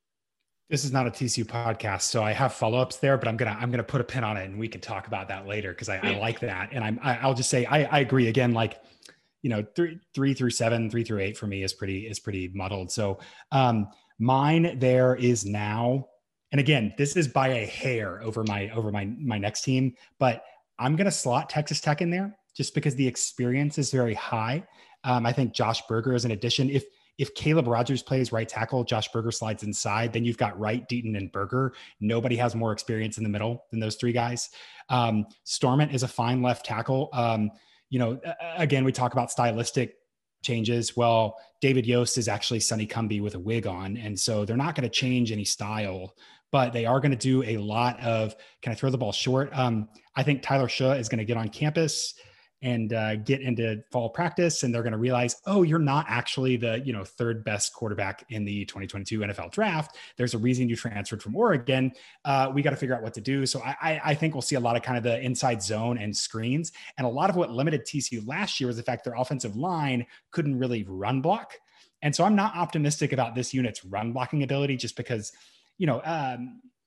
This is not a T C U podcast, so I have follow-ups there, but I'm gonna I'm gonna put a pin on it, and we can talk about that later because I, I like that. And I'm I, I'll just say I, I agree again. Like, you know, three three through seven, three through eight for me is pretty is pretty muddled. So um, mine there is now, and again, this is by a hair over my over my my next team, but I'm gonna slot Texas Tech in there just because the experience is very high. Um, I think Josh Berger is an addition. If If Caleb Rogers plays right tackle, Josh Berger slides inside, then you've got Wright, Deaton, and Berger. Nobody has more experience in the middle than those three guys. Um, Stormont is a fine left tackle. Um, you know, again, we talk about stylistic changes. Well, David Yost is actually Sonny Cumbie with a wig on, and so they're not going to change any style, but they are going to do a lot of, can I throw the ball short? Um, I think Tyler Shaw is going to get on campus and uh, get into fall practice, and they're going to realize, oh, you're not actually the, you know, third best quarterback in the twenty twenty-two N F L draft. There's a reason you transferred from Oregon. Uh, we got to figure out what to do. So I, I, I think we'll see a lot of kind of the inside zone and screens. And a lot of what limited T C U last year was the fact their offensive line couldn't really run block. And so I'm not optimistic about this unit's run blocking ability just because, you know, um,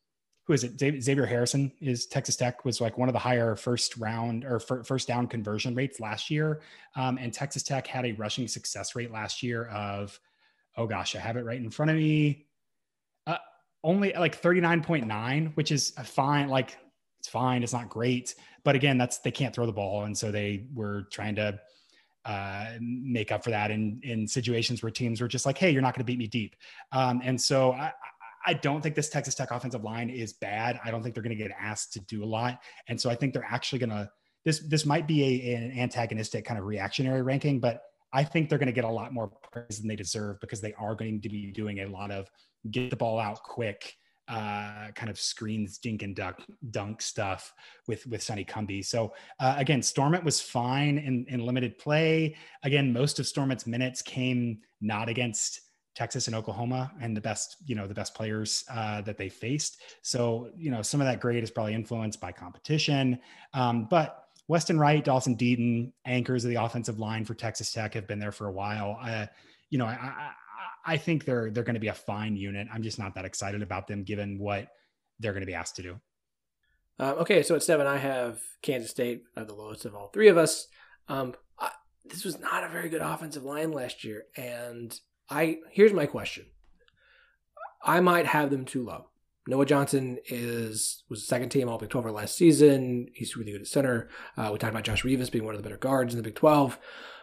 who is it? Xavier Harrison is Texas Tech was like one of the higher first round or f- first down conversion rates last year. Um, and Texas Tech had a rushing success rate last year of, oh gosh, I have it right in front of me. Uh, only like thirty-nine point nine, which is fine. Like it's fine. It's not great, but again, that's, they can't throw the ball. And so they were trying to uh, make up for that in, in situations where teams were just like, hey, you're not going to beat me deep. Um, and so I, I don't think this Texas Tech offensive line is bad. I don't think they're going to get asked to do a lot. And so I think they're actually going to, this, this might be a, an antagonistic kind of reactionary ranking, but I think they're going to get a lot more praise than they deserve because they are going to be doing a lot of get the ball out quick, uh, kind of screens, dink and duck, dunk stuff with, with Sonny Cumbie. So uh, again, Stormont was fine in, in limited play. Again, most of Stormont's minutes came not against Texas and Oklahoma and the best, you know, the best players uh, that they faced. So, you know, some of that grade is probably influenced by competition. Um, but Weston Wright, Dawson Deaton, anchors of the offensive line for Texas Tech have been there for a while. Uh, you know, I, I, I think they're, they're going to be a fine unit. I'm just not that excited about them given what they're going to be asked to do. Uh, okay. So at seven, I have Kansas State, uh, the lowest of all three of us. Um, I, this was not a very good offensive line last year. And I here's my question. I might have them too low. Noah Johnson is was second team All Big twelve last season. He's really good at center. Uh, we talked about Josh Rivas being one of the better guards in the Big twelve.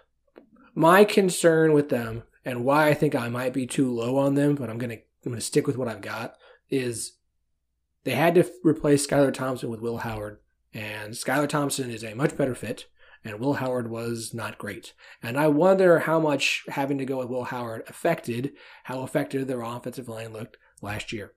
My concern with them and why I think I might be too low on them, but I'm gonna I'm gonna stick with what I've got, is they had to replace Skylar Thompson with Will Howard, and Skylar Thompson is a much better fit. And Will Howard was not great. And I wonder how much having to go with Will Howard affected how effective their offensive line looked last year.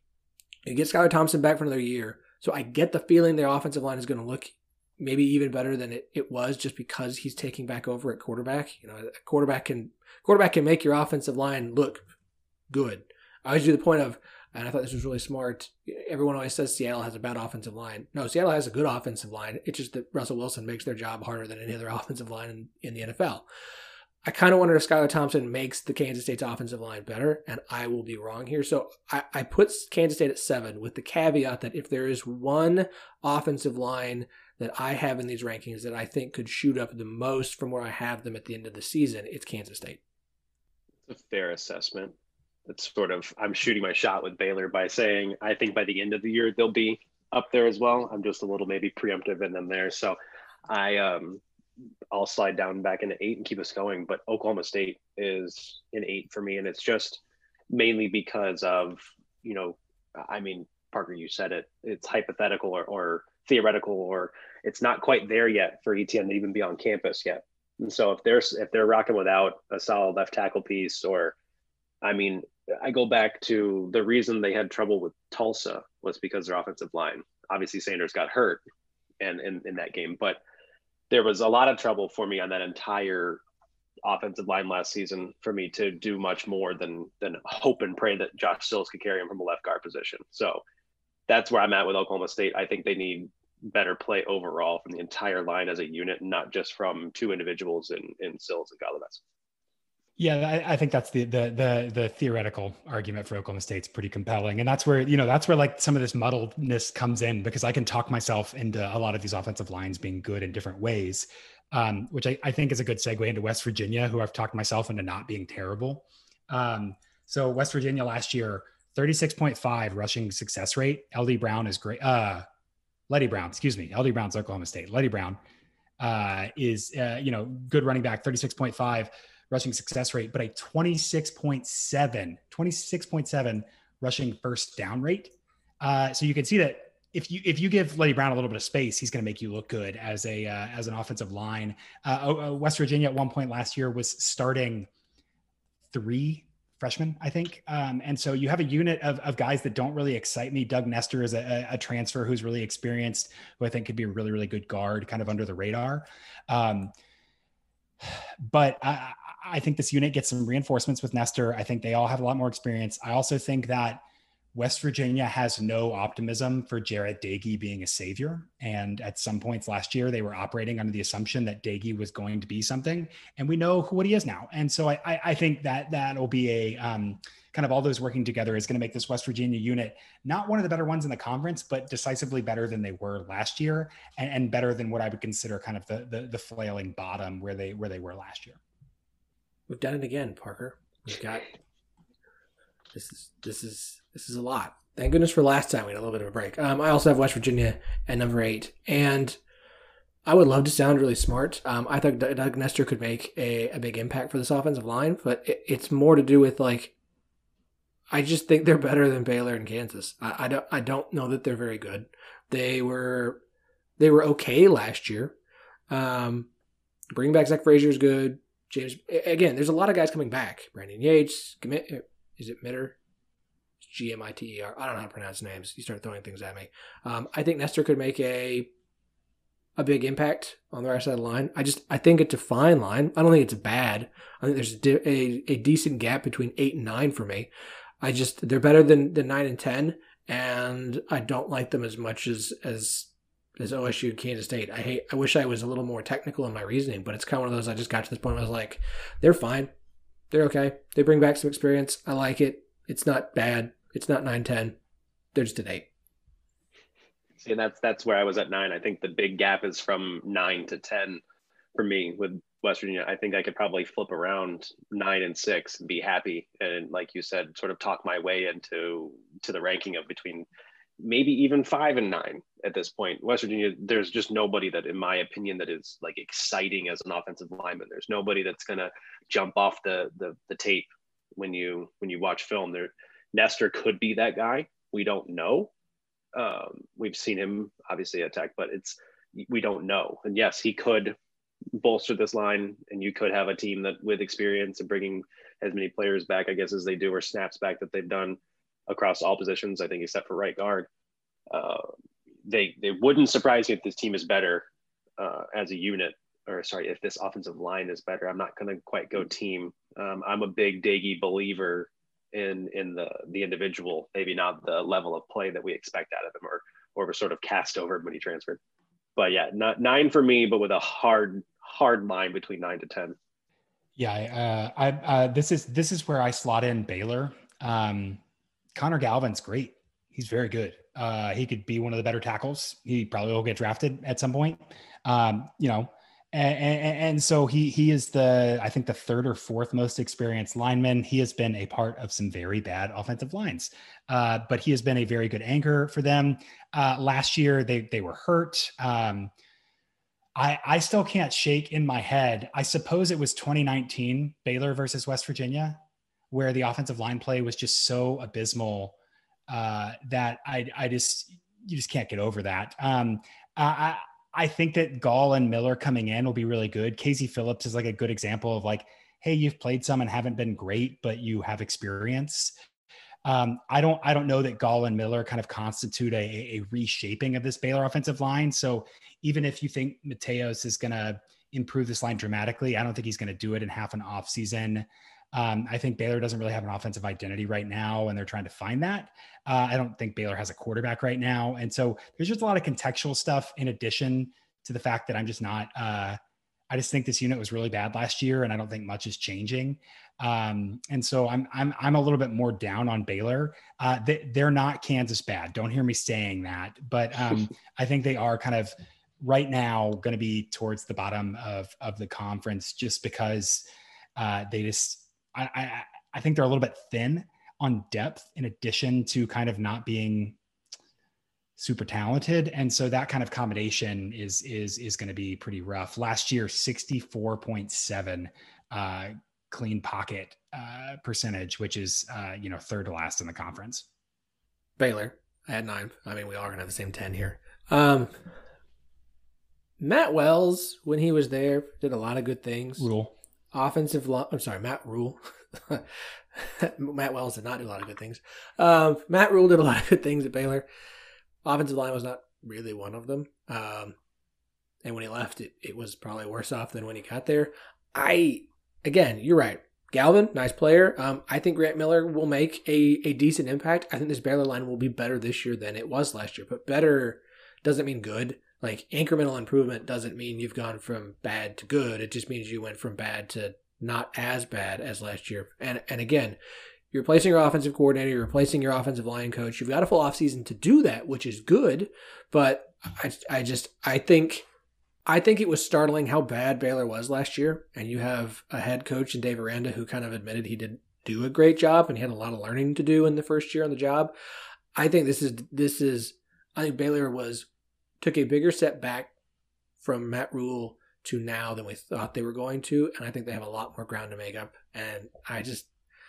You get Skylar Thompson back for another year, so I get the feeling their offensive line is going to look maybe even better than it, it was just because he's taking back over at quarterback. You know, a quarterback can quarterback can make your offensive line look good. I always do the point of, and I thought this was really smart, everyone always says Seattle has a bad offensive line. No, Seattle has a good offensive line. It's just that Russell Wilson makes their job harder than any other offensive line in, in the N F L. I kind of wonder if Skylar Thompson makes the Kansas State's offensive line better, and I will be wrong here. So I, I put Kansas State at seven with the caveat that if there is one offensive line that I have in these rankings that I think could shoot up the most from where I have them at the end of the season, it's Kansas State. It's a fair assessment. It's sort of, I'm shooting my shot with Baylor by saying, I think by the end of the year, they'll be up there as well. I'm just a little maybe preemptive in them there. So I, um, I'll slide down back into eight and keep us going. But Oklahoma State is an eight for me. And it's just mainly because of, you know, I mean, Parker, you said it, it's hypothetical or, or theoretical, or it's not quite there yet for E T N to even be on campus yet. And so if they're, if they're rocking without a solid left tackle piece, or, I mean, I go back to the reason they had trouble with Tulsa was because their offensive line. Obviously, Sanders got hurt and in, in that game, but there was a lot of trouble for me on that entire offensive line last season for me to do much more than than hope and pray that Josh Sills could carry him from a left guard position. So that's where I'm at with Oklahoma State. I think they need better play overall from the entire line as a unit, not just from two individuals in, in Sills and Gallivan. Yeah, I, I think that's the, the the the theoretical argument for Oklahoma State's pretty compelling, and that's where you know that's where like some of this muddledness comes in, because I can talk myself into a lot of these offensive lines being good in different ways, um, which I, I think is a good segue into West Virginia, who I've talked myself into not being terrible. Um, so West Virginia last year, thirty-six point five rushing success rate. L D Brown is great. Uh, Letty Brown, excuse me, L D Brown's Oklahoma State. Letty Brown uh, is uh, you know good running back, thirty-six point five. Rushing success rate, but a twenty-six point seven rushing first down rate. Uh, so you can see that if you if you give Letty Brown a little bit of space, he's going to make you look good as a uh, as an offensive line. Uh, West Virginia at one point last year was starting three freshmen, I think, um, and so you have a unit of of guys that don't really excite me. Doug Nestor is a, a transfer who's really experienced, who I think could be a really really good guard, kind of under the radar. Um, but I, I think this unit gets some reinforcements with Nestor. I think they all have a lot more experience. I also think that West Virginia has no optimism for Jarret Doege being a savior. And at some points last year, they were operating under the assumption that Doege was going to be something. And we know what he is now. And so I, I, I think that that will be a um, kind of all those working together is going to make this West Virginia unit not one of the better ones in the conference, but decisively better than they were last year, and, and better than what I would consider kind of the, the the flailing bottom where they where they were last year. We've done it again, Parker. We've got this is this is this is a lot. Thank goodness for last time we had a little bit of a break. Um, I also have West Virginia at number eight, and I would love to sound really smart. Um, I thought Doug Nestor could make a, a big impact for this offensive line, but it, it's more to do with like I just think they're better than Baylor and Kansas. I, I don't I don't know that they're very good. They were they were okay last year. Um, bringing back Zach Frazier is good. James, again, there's a lot of guys coming back. Brandon Yates, is it Mitter? G M I T E R. I don't know how to pronounce names. You start throwing things at me. Um, I think Nestor could make a a big impact on the right side of the line. I just I think it's a fine line. I don't think it's bad. I think there's a, a, a decent gap between eight and nine for me. I just they're better than, than nine and ten, and I don't like them as much as as as O S U and Kansas State. I hate. I wish I was a little more technical in my reasoning, but it's kind of one of those. I just got to this point where I was like, they're fine, they're okay. They bring back some experience. I like it. It's not bad. It's not nine ten. They're just an eight. See, that's that's where I was at nine. I think the big gap is from nine to ten for me with West Virginia. I think I could probably flip around nine and six and be happy. And like you said, sort of talk my way into to the ranking of between maybe even five and nine at this point. West Virginia, there's just nobody that, in my opinion, that is like exciting as an offensive lineman. There's nobody that's going to jump off the, the the tape when you when you watch film. There, Nestor could be that guy. We don't know. Um, we've seen him obviously at Tech, but it's we don't know. And yes, he could bolster this line, and you could have a team that with experience and bringing as many players back, I guess, as they do, or snaps back that they've done across all positions, I think, except for right guard. Uh, they they wouldn't surprise me if this team is better uh, as a unit, or sorry, if this offensive line is better. I'm not going to quite go team. Um, I'm a big Doege believer in in the the individual, maybe not the level of play that we expect out of him, or or was sort of cast over when he transferred. But yeah, not nine for me, but with a hard hard line between nine to ten. Yeah, uh, I uh, this is this is where I slot in Baylor. Um, Connor Galvin's great. He's very good. Uh, he could be one of the better tackles. He probably will get drafted at some point. Um, you know, and, and, and so he he is the I think the third or fourth most experienced lineman. He has been a part of some very bad offensive lines, uh, but he has been a very good anchor for them. Uh, last year they they were hurt. Um, I I still can't shake in my head. I suppose it was twenty nineteen Baylor versus West Virginia, where the offensive line play was just so abysmal uh, that I, I just, you just can't get over that. Um, I, I think that Gall and Miller coming in will be really good. Casey Phillips is like a good example of like, hey, you've played some and haven't been great, but you have experience. Um, I don't, I don't know that Gall and Miller kind of constitute a, a reshaping of this Baylor offensive line. So even if you think Mateos is going to improve this line dramatically, I don't think he's going to do it in half an off season. Um, I think Baylor doesn't really have an offensive identity right now, and they're trying to find that. Uh, I don't think Baylor has a quarterback right now. And so there's just a lot of contextual stuff in addition to the fact that I'm just not, uh, I just think this unit was really bad last year, and I don't think much is changing. Um, and so I'm, I'm, I'm a little bit more down on Baylor. Uh, they, they're not Kansas bad. Don't hear me saying that, but um, I think they are kind of right now going to be towards the bottom of, of the conference just because uh, they just, I, I, I think they're a little bit thin on depth in addition to kind of not being super talented. And so that kind of combination is, is, is going to be pretty rough. Last year, sixty-four point seven uh, clean pocket uh, percentage, which is, uh, you know, third to last in the conference. Baylor, I had nine. I mean, we all are going to have the same ten here. Um, Matt Wells, when he was there, did a lot of good things. Rule. Offensive line, I'm sorry, Matt Rule. Matt Wells did not do a lot of good things. Um, Matt Rule did a lot of good things at Baylor. Offensive line was not really one of them. Um, and when he left, it, it was probably worse off than when he got there. I, again, you're right. Galvin, nice player. Um, I think Grant Miller will make a, a decent impact. I think this Baylor line will be better this year than it was last year, but better doesn't mean good. Like incremental improvement doesn't mean you've gone from bad to good. It just means you went from bad to not as bad as last year. And and again, you're replacing your offensive coordinator, you're replacing your offensive line coach. You've got a full offseason to do that, which is good. But I I just I think I think it was startling how bad Baylor was last year. And you have a head coach in Dave Aranda who kind of admitted he didn't do a great job and he had a lot of learning to do in the first year on the job. I think this is this is I think Baylor was took a bigger step back from Matt Rule to now than we thought they were going to. And I think they have a lot more ground to make up. And I just,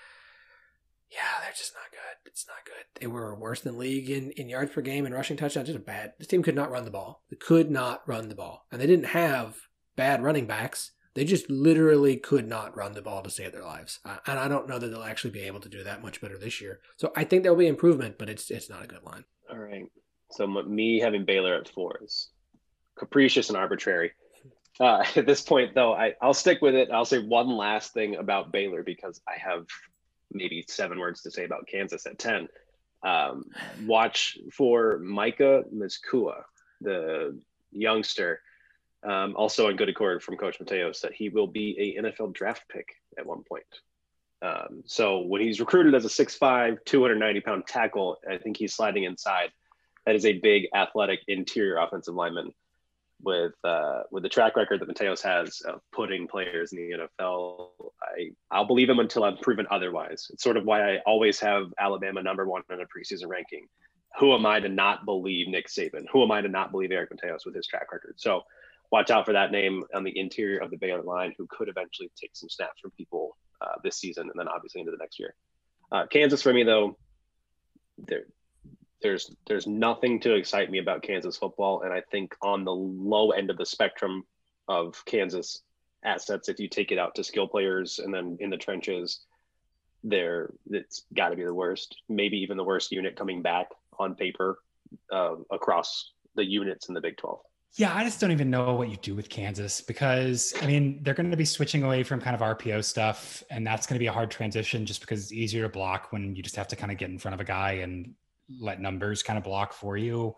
yeah, they're just not good. It's not good. They were worse than league in, in yards per game and rushing touchdowns. Just a bad. This team could not run the ball. They could not run the ball. And they didn't have bad running backs. They just literally could not run the ball to save their lives. Uh, and I don't know that they'll actually be able to do that much better this year. So I think there'll be improvement, but it's it's not a good line. All right. So me having Baylor at four is capricious and arbitrary. Uh, at this point, though, I, I'll stick with it. I'll say one last thing about Baylor because I have maybe seven words to say about Kansas at ten. Um, watch for Micah Mizkua, the youngster, um, also on good accord from Coach Mateos, that he will be a N F L draft pick at one point. Um, so when he's recruited as a six five, two hundred ninety pound tackle, I think he's sliding inside. That is a big athletic interior offensive lineman with uh, with the track record that Mateos has of putting players in the N F L. I, I'll believe him until I'm proven otherwise. It's sort of why I always have Alabama number one in a preseason ranking. Who am I to not believe Nick Saban? Who am I to not believe Eric Mateos with his track record? So watch out for that name on the interior of the Baylor line, who could eventually take some snaps from people uh, this season and then obviously into the next year. Uh, Kansas for me, though, they're There's there's nothing to excite me about Kansas football. And I think on the low end of the spectrum of Kansas assets, if you take it out to skill players and then in the trenches, there it's got to be the worst, maybe even the worst unit coming back on paper uh, across the units in the Big twelve. Yeah, I just don't even know what you do with Kansas because, I mean, they're going to be switching away from kind of R P O stuff, and that's going to be a hard transition just because it's easier to block when you just have to kind of get in front of a guy and let numbers kind of block for you.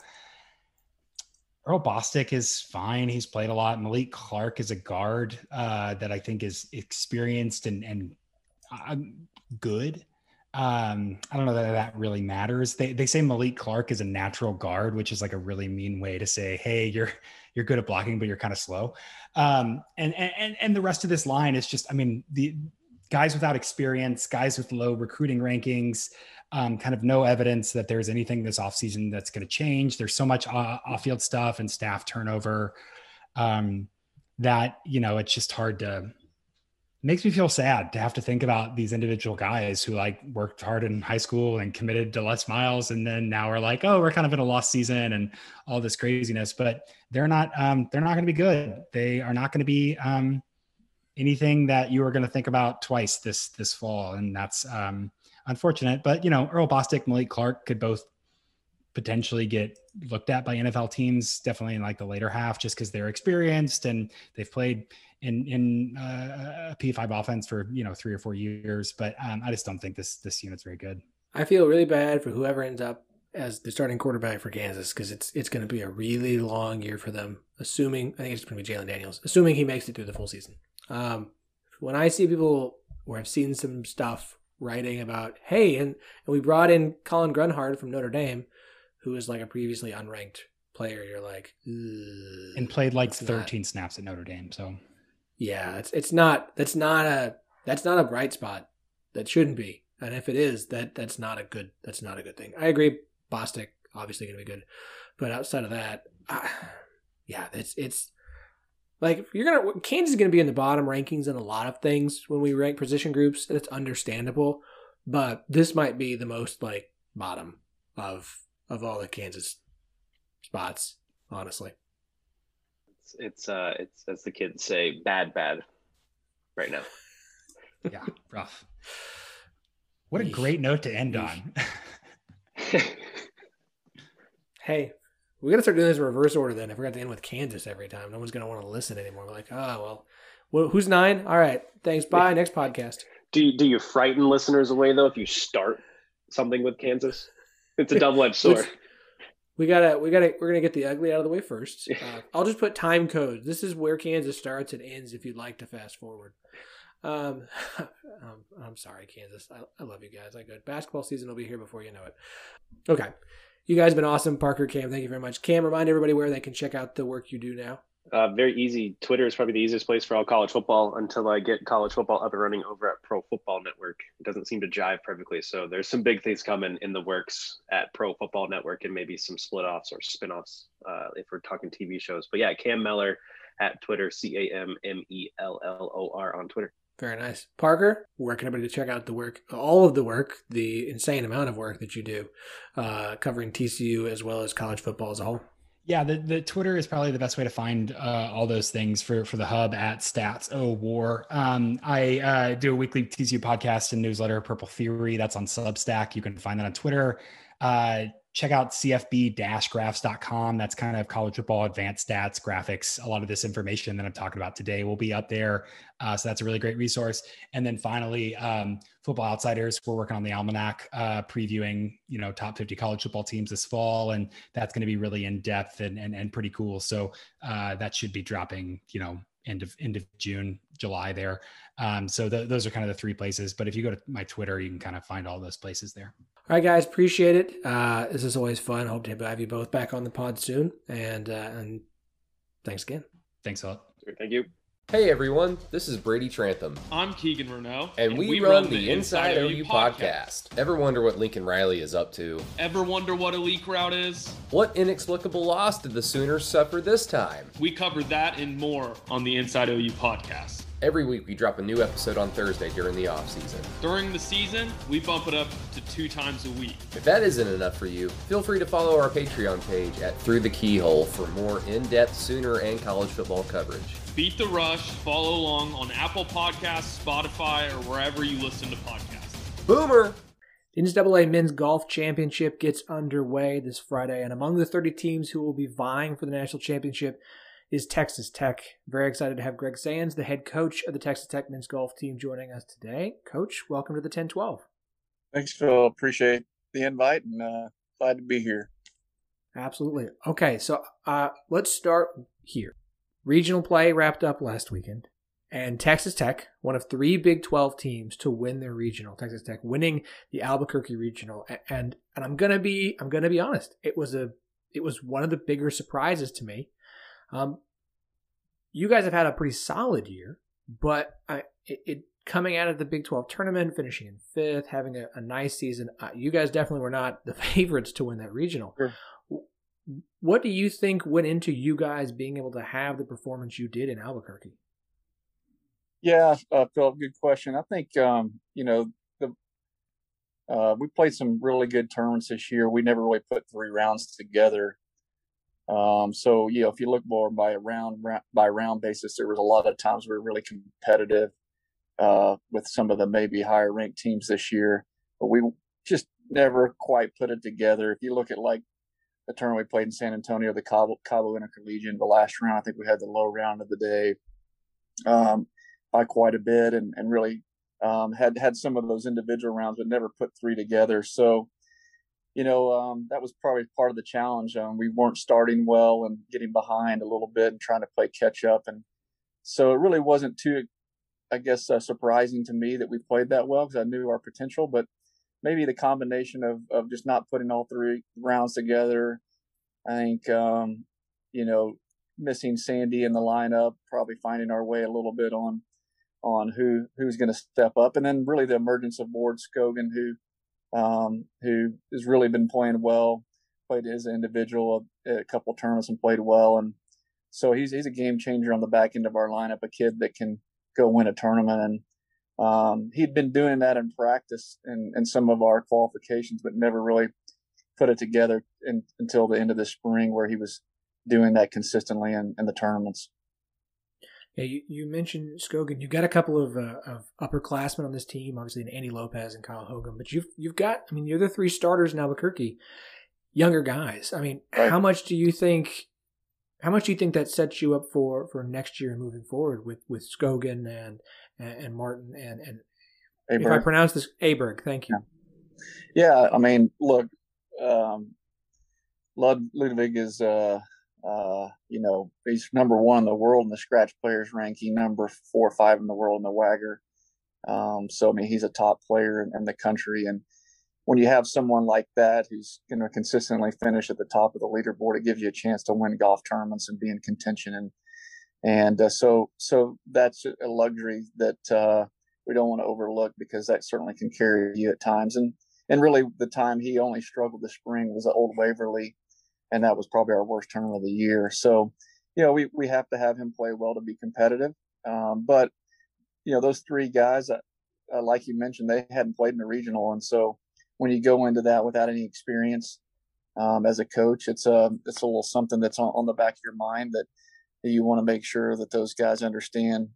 Earl Bostic is fine. He's played a lot. Malik Clark is a guard uh, that I think is experienced and, and uh, good. Um, I don't know that that really matters. They they say Malik Clark is a natural guard, which is like a really mean way to say, hey, you're you're good at blocking, but you're kind of slow. Um, and and and the rest of this line is just, I mean, the guys without experience, guys with low recruiting rankings. Um, kind of no evidence that there's anything this offseason that's going to change. There's so much uh, off-field stuff and staff turnover um, that, you know, it's just hard to, it makes me feel sad to have to think about these individual guys who like worked hard in high school and committed to Les Miles. And then now we're like, oh, we're kind of in a lost season and all this craziness, but they're not, um, they're not going to be good. They are not going to be um, anything that you are going to think about twice this, this fall. And that's, um, unfortunate, but you know, Earl Bostic, Malik Clark could both potentially get looked at by N F L teams, definitely in like the later half, just because they're experienced and they've played in in uh, a P five offense for you know three or four years. But um, I just don't think this this unit's very good. I feel really bad for whoever ends up as the starting quarterback for Kansas because it's it's going to be a really long year for them. Assuming I think it's going to be Jalen Daniels, assuming he makes it through the full season. Um, when I see people where I've seen some stuff writing about, hey, and, and we brought in Colin Grunhard from Notre Dame, who is like a previously unranked player. You're like, and played like thirteen not, snaps at Notre Dame. So yeah, it's it's not that's not a that's not a bright spot. That shouldn't be. And if it is, that that's not a good that's not a good thing. I agree. Bostic obviously going to be good, but outside of that, I, yeah, it's it's. Like you're gonna, Kansas is gonna be in the bottom rankings in a lot of things when we rank position groups. It's understandable, but this might be the most like bottom of of all the Kansas spots. Honestly, it's it's uh it's as the kids say, bad bad right now. Yeah, rough. What a great note to end on. Hey. We got to start doing this in reverse order then. If we're going to end with Kansas every time, no one's going to want to listen anymore. We're like, oh, well, well, who's nine? All right. Thanks. Bye. Next podcast. Do you, do you frighten listeners away though if you start something with Kansas? It's a double-edged sword. We gotta, we gotta, we're gonna get the ugly out of the way first. Uh, I'll just put time codes. This is where Kansas starts and ends. If you'd like to fast forward. Um, um I'm sorry, Kansas. I, I love you guys. I good. Basketball season will be here before you know it. Okay, you guys have been awesome. Parker, Cam, thank you very much. Cam, remind everybody where they can check out the work you do now. Uh, very easy. Twitter is probably the easiest place for all college football until I get college football up and running over at Pro Football Network. It doesn't seem to jive perfectly. So there's some big things coming in the works at Pro Football Network and maybe some split offs or spin offs uh, if we're talking T V shows. But yeah, Cam Mellor at Twitter, C A M M E L L O R on Twitter. Very nice. Parker, where can everybody check out the work, all of the work, the insane amount of work that you do uh, covering T C U as well as college football as a whole? Yeah, the, the Twitter is probably the best way to find uh, all those things for, for the hub at Stats O War. Um, I uh, do a weekly T C U podcast and newsletter, Purple Theory. That's on Substack. You can find that on Twitter. Uh, check out C F B graphs dot com. That's kind of college football advanced stats, graphics. A lot of this information that I'm talking about today will be up there. Uh, so that's a really great resource. And then finally, um, Football Outsiders, we're working on the Almanac, uh, previewing, you know, top fifty college football teams this fall. And that's going to be really in depth and, and, and pretty cool. So uh, that should be dropping, you know, end of, end of June, July there. Um, so the, those are kind of the three places, but if you go to my Twitter, you can kind of find all those places there. All right, guys, appreciate it. Uh, this is always fun. Hope to have you both back on the pod soon. And, uh, and thanks again. Thanks a lot. Thank you. Hey everyone, this is Brady Trantham. I'm Keegan Renault. And, and we, we run, run the Inside, Inside O U podcast. podcast. Ever wonder what Lincoln Riley is up to? Ever wonder what a leak route is? What inexplicable loss did the Sooners suffer this time? We covered that and more on the Inside O U podcast. Every week we drop a new episode on Thursday during the off-season. During the season, we bump it up to two times a week. If that isn't enough for you, feel free to follow our Patreon page at Through the Keyhole for more in-depth Sooner and college football coverage. Beat the Rush, follow along on Apple Podcasts, Spotify, or wherever you listen to podcasts. Boomer! The N C double A Men's Golf Championship gets underway this Friday, and among the thirty teams who will be vying for the national championship is Texas Tech. Very excited to have Greg Sands, the head coach of the Texas Tech men's golf team, joining us today. Coach, welcome to the ten twelve. Thanks, Phil. Appreciate the invite and uh, glad to be here. Absolutely. Okay, so uh, let's start here. Regional play wrapped up last weekend, and Texas Tech, one of three Big twelve teams to win their regional. Texas Tech winning the Albuquerque regional, and and I'm gonna be I'm gonna be honest. It was a it was one of the bigger surprises to me. Um, you guys have had a pretty solid year, but I, it, it coming out of the Big twelve tournament, finishing in fifth, having a, a nice season. Uh, you guys definitely were not the favorites to win that regional. Sure. What do you think went into you guys being able to have the performance you did in Albuquerque? Yeah, uh, Phil, good question. I think, um, you know, the uh, we played some really good tournaments this year. We never really put three rounds together. Um, so, you know, if you look more by a round by round basis, there was a lot of times we were really competitive uh, with some of the maybe higher ranked teams this year, but we just never quite put it together. If you look at like the tournament we played in San Antonio, the Cabo, Cabo Intercollegiate, the last round, I think we had the low round of the day um, by quite a bit, and, and really um, had had some of those individual rounds, but never put three together. So, you know, um, that was probably part of the challenge. Um, we weren't starting well and getting behind a little bit and trying to play catch up. And so it really wasn't too, I guess, uh, surprising to me that we played that well because I knew our potential. But maybe the combination of, of just not putting all three rounds together, I think, um, you know, missing Sandy in the lineup, probably finding our way a little bit on on who who's going to step up. And then really the emergence of Ward Scogan, who um, who has really been playing well, played as an individual a, a couple of tournaments and played well. And so he's he's a game changer on the back end of our lineup, a kid that can go win a tournament. And um, he'd been doing that in practice in, in some of our qualifications, but never really put it together in, until the end of the spring, where he was doing that consistently in, in the tournaments. Yeah, you, you mentioned Scogan. You've got a couple of, uh, of upperclassmen on this team, obviously Andy Lopez and Kyle Hogan, but you've you've got, I mean, you're the three starters in Albuquerque, younger guys. I mean, right. how much do you think, how much do you think that sets you up for, for next year and moving forward with, with Scogan and, and, and Martin and, and Aberg. If I pronounce this, Aberg, thank you. Yeah, yeah I mean, look, um, Lud- Ludwig is, uh, uh, you know, he's number one in the world in the scratch players ranking, number four or five in the world in the Wagger. Um, so, I mean, he's a top player in, in the country. And when you have someone like that who's going to consistently finish at the top of the leaderboard, it gives you a chance to win golf tournaments and be in contention. And and uh, so so that's a luxury that uh, we don't want to overlook, because that certainly can carry you at times. And and really, the time he only struggled this spring was at Old Waverly, and that was probably our worst tournament of the year. So, you know, we we have to have him play well to be competitive. Um, but you know, those three guys, uh, uh, like you mentioned, they hadn't played in a regional, and so when you go into that without any experience um, as a coach, it's a it's a little something that's on, on the back of your mind, that you want to make sure that those guys understand,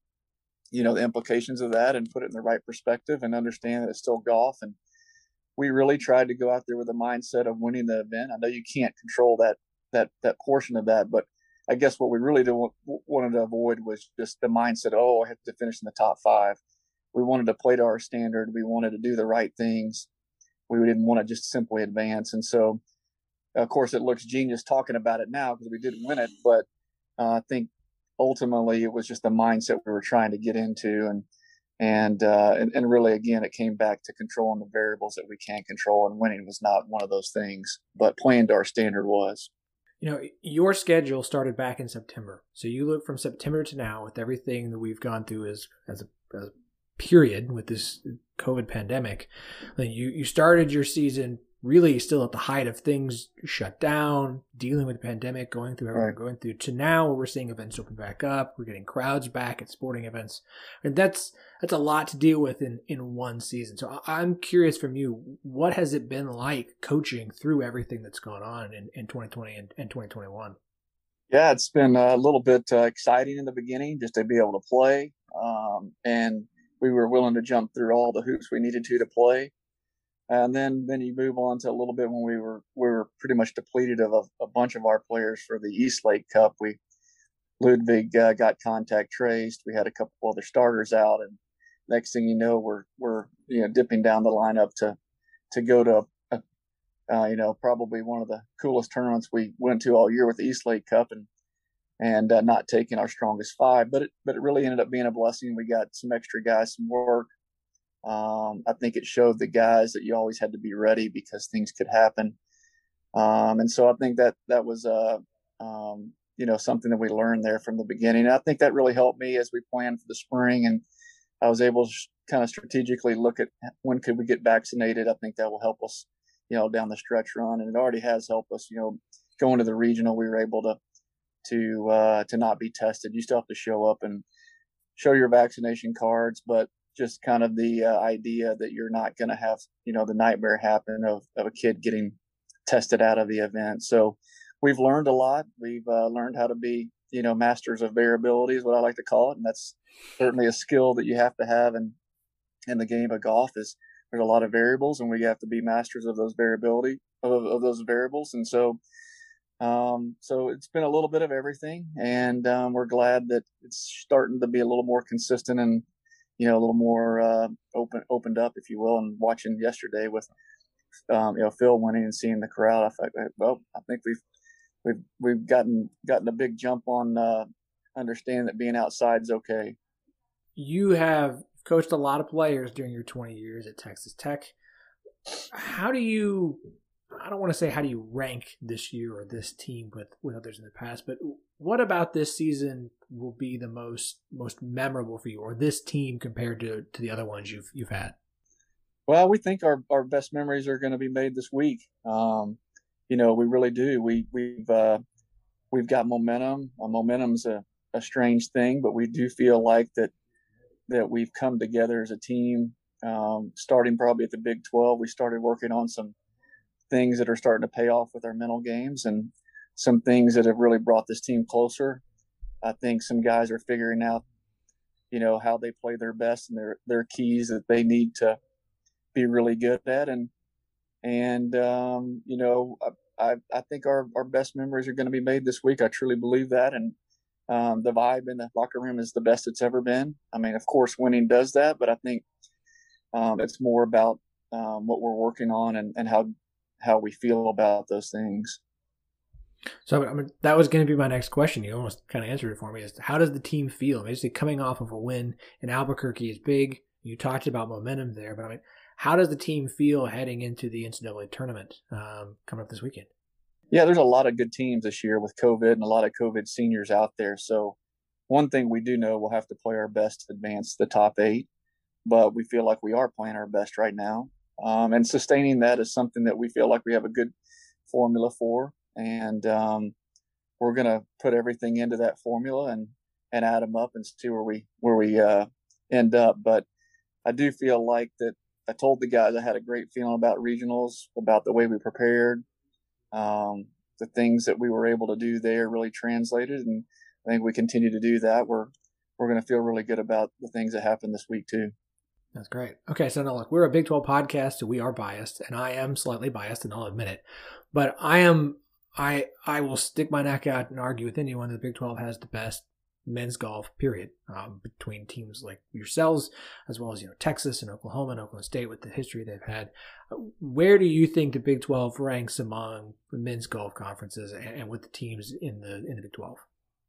you know, the implications of that and put it in the right perspective and understand that it's still golf. And we really tried to go out there with a mindset of winning the event. I know you can't control that that that portion of that, but I guess what we really do, wanted to avoid was just the mindset, oh, I have to finish in the top five. We wanted to play to our standard. We wanted to do the right things. We didn't want to just simply advance. And so, of course, it looks genius talking about it now because we didn't win it. But uh, I think ultimately it was just the mindset we were trying to get into. And and, uh, and and really, again, it came back to controlling the variables that we can't control. And winning was not one of those things. But playing to our standard was. You know, your schedule started back in September. So you look from September to now with everything that we've gone through as, as, a, as a period with this COVID pandemic. You, you started your season really still at the height of things shut down, dealing with the pandemic, going through everything right. we're going through, to now where we're seeing events open back up. We're getting crowds back at sporting events. And that's that's a lot to deal with in, in one season. So I'm curious from you, what has it been like coaching through everything that's gone on in, in twenty twenty and, and twenty twenty-one? Yeah, it's been a little bit uh, exciting in the beginning just to be able to play. Um, and we were willing to jump through all the hoops we needed to to play. And then, then you move on to a little bit when we were we were pretty much depleted of a, a bunch of our players for the East Lake Cup. We Ludwig uh, got contact traced. We had a couple other starters out, and next thing you know, we're we're you know dipping down the lineup to to go to a, uh, you know probably one of the coolest tournaments we went to all year with the East Lake Cup, and and uh, not taking our strongest five. But it but it really ended up being a blessing. We got some extra guys, some work. Um, I think it showed the guys that you always had to be ready because things could happen. Um, and so I think that that was, uh, um, you know, something that we learned there from the beginning. And I think that really helped me as we planned for the spring. And I was able to sh- kind of strategically look at when could we get vaccinated. I think that will help us, you know, down the stretch run. And it already has helped us, you know, going to the regional. We were able to, to, uh, to not be tested. You still have to show up and show your vaccination cards, but just kind of the uh, idea that you're not going to have, you know, the nightmare happen of, of a kid getting tested out of the event. So we've learned a lot. We've uh, learned how to be, you know, masters of variability is what I like to call it. And that's certainly a skill that you have to have in, in the game of golf. Is there's a lot of variables, and we have to be masters of those variability of, of those variables. And so, um, so it's been a little bit of everything, and um, we're glad that it's starting to be a little more consistent and, you know, a little more uh, open, opened up, if you will. And watching yesterday with, um, you know, Phil winning and seeing the crowd, I thought, well, I think we've we've we've gotten gotten a big jump on uh, understanding that being outside is okay. You have coached a lot of players during your twenty years at Texas Tech. How do you? I don't want to say how do you rank this year or this team with, with others in the past, but what about this season will be the most most memorable for you, or this team compared to, to the other ones you've you've had? Well, we think our, our best memories are going to be made this week. Um, you know, we really do. We we've uh, we've got momentum. Uh, momentum's a, a strange thing, but we do feel like that that we've come together as a team. Um, starting probably at the Big twelve, we started working on some things that are starting to pay off with our mental games, and some things that have really brought this team closer. I think some guys are figuring out, you know, how they play their best and their, their keys that they need to be really good at. And, and, um, you know, I, I think our, our best memories are going to be made this week. I truly believe that. And, um, the vibe in the locker room is the best it's ever been. I mean, of course, winning does that, but I think Um, it's more about um, what we're working on and, and how how we feel about those things. So I mean, that was going to be my next question. You almost kind of answered it for me. Is how does the team feel? Basically, coming off of a win in Albuquerque is big. You talked about momentum there, but I mean, how does the team feel heading into the N C double A tournament um, coming up this weekend? Yeah, there's a lot of good teams this year with COVID and a lot of COVID seniors out there. So one thing we do know, we'll have to play our best to advance the top eight, but we feel like we are playing our best right now. Um, and sustaining that is something that we feel like we have a good formula for. And um, we're going to put everything into that formula and, and add them up and see where we, where we uh, end up. But I do feel like that I told the guys I had a great feeling about regionals, about the way we prepared. Um, the things that we were able to do there really translated, and I think we continue to do that. We're we're going to feel really good about the things that happened this week too. That's great. Okay, so now look, we're a Big twelve podcast, so we are biased, and I am slightly biased, and I'll admit it. But I am, I I will stick my neck out and argue with anyone that the Big twelve has the best men's golf, period, um, between teams like yourselves, as well as, you know, Texas and Oklahoma and Oklahoma State with the history they've had. Where do you think the Big twelve ranks among the men's golf conferences and, and with the teams in the in the Big twelve?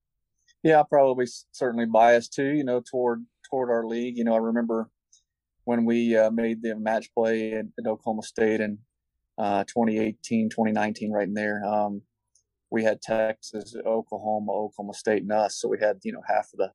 Yeah, probably certainly biased too, you know, toward toward our league. You know, I remember when we uh, made the match play at, at Oklahoma State in uh, twenty eighteen, twenty nineteen, right in there. Um, we had Texas, Oklahoma, Oklahoma State, and us. So we had, you know, half of the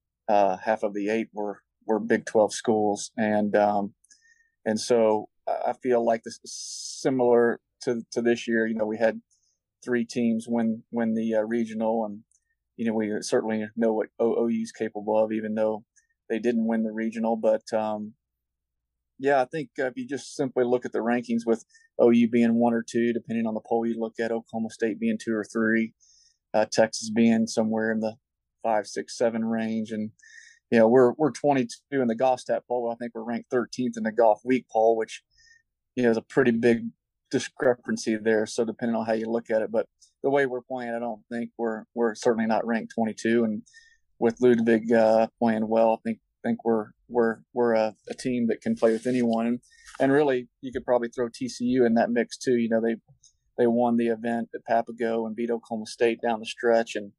uh, half of the eight were were Big twelve schools, and um, and so I feel like this is similar to to this year. You know, we had three teams win win the uh, regional, and you know, we certainly know what O U is capable of, even though they didn't win the regional. But um, yeah, I think uh, if you just simply look at the rankings, with O U being one or two, depending on the poll you look at, Oklahoma State being two or three, uh, Texas being somewhere in the five, six, seven range, and you know, we're we're twenty-two in the Golf Stat poll. I think we're ranked thirteenth in the Golf Week poll, which, you know, is a pretty big discrepancy there. So depending on how you look at it, but the way we're playing, I don't think we're we're certainly not ranked twenty-two. And with Ludwig uh, playing well, I think think we're we're we're a, a team that can play with anyone. And, and really, you could probably throw T C U in that mix too. You know, they they won the event at Papago and beat Oklahoma State down the stretch, and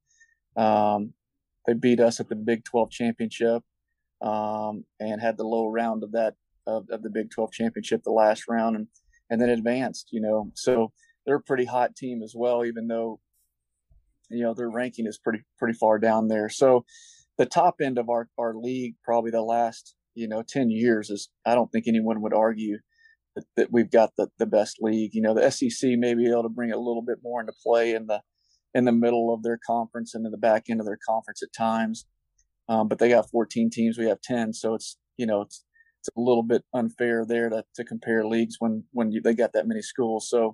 um, they beat us at the Big twelve championship um, and had the low round of that of, of the Big twelve championship, the last round, and and then advanced. You know, so they're a pretty hot team as well, even though, you know, their ranking is pretty pretty far down there. So the top end of our, our league, probably the last, you know, ten years, is, I don't think anyone would argue that, that we've got the, the best league. You know, the S E C may be able to bring a little bit more into play in the in the middle of their conference and in the back end of their conference at times. Um, but they got fourteen teams, we have ten. So it's, you know, it's it's a little bit unfair there to, to compare leagues when when you, they got that many schools. So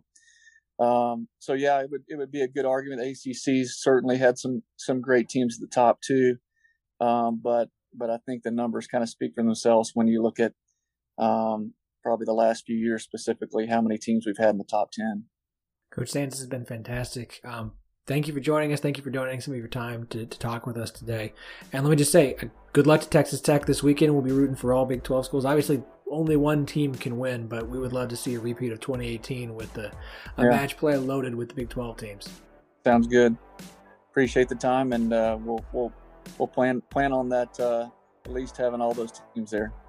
Um, so yeah, it would it would be a good argument. A C C's certainly had some some great teams at the top too, um, but but I think the numbers kind of speak for themselves when you look at um, probably the last few years specifically, how many teams we've had in the top ten. Coach Sands, has been fantastic. Um, thank you for joining us. Thank you for donating some of your time to, to talk with us today. And let me just say, good luck to Texas Tech this weekend. We'll be rooting for all Big twelve schools. Obviously, only one team can win, but we would love to see a repeat of twenty eighteen with the, a Yeah. match play loaded with the Big twelve teams. Sounds good. Appreciate the time, and uh, we'll we'll we'll plan plan on that. Uh, at least having all those teams there.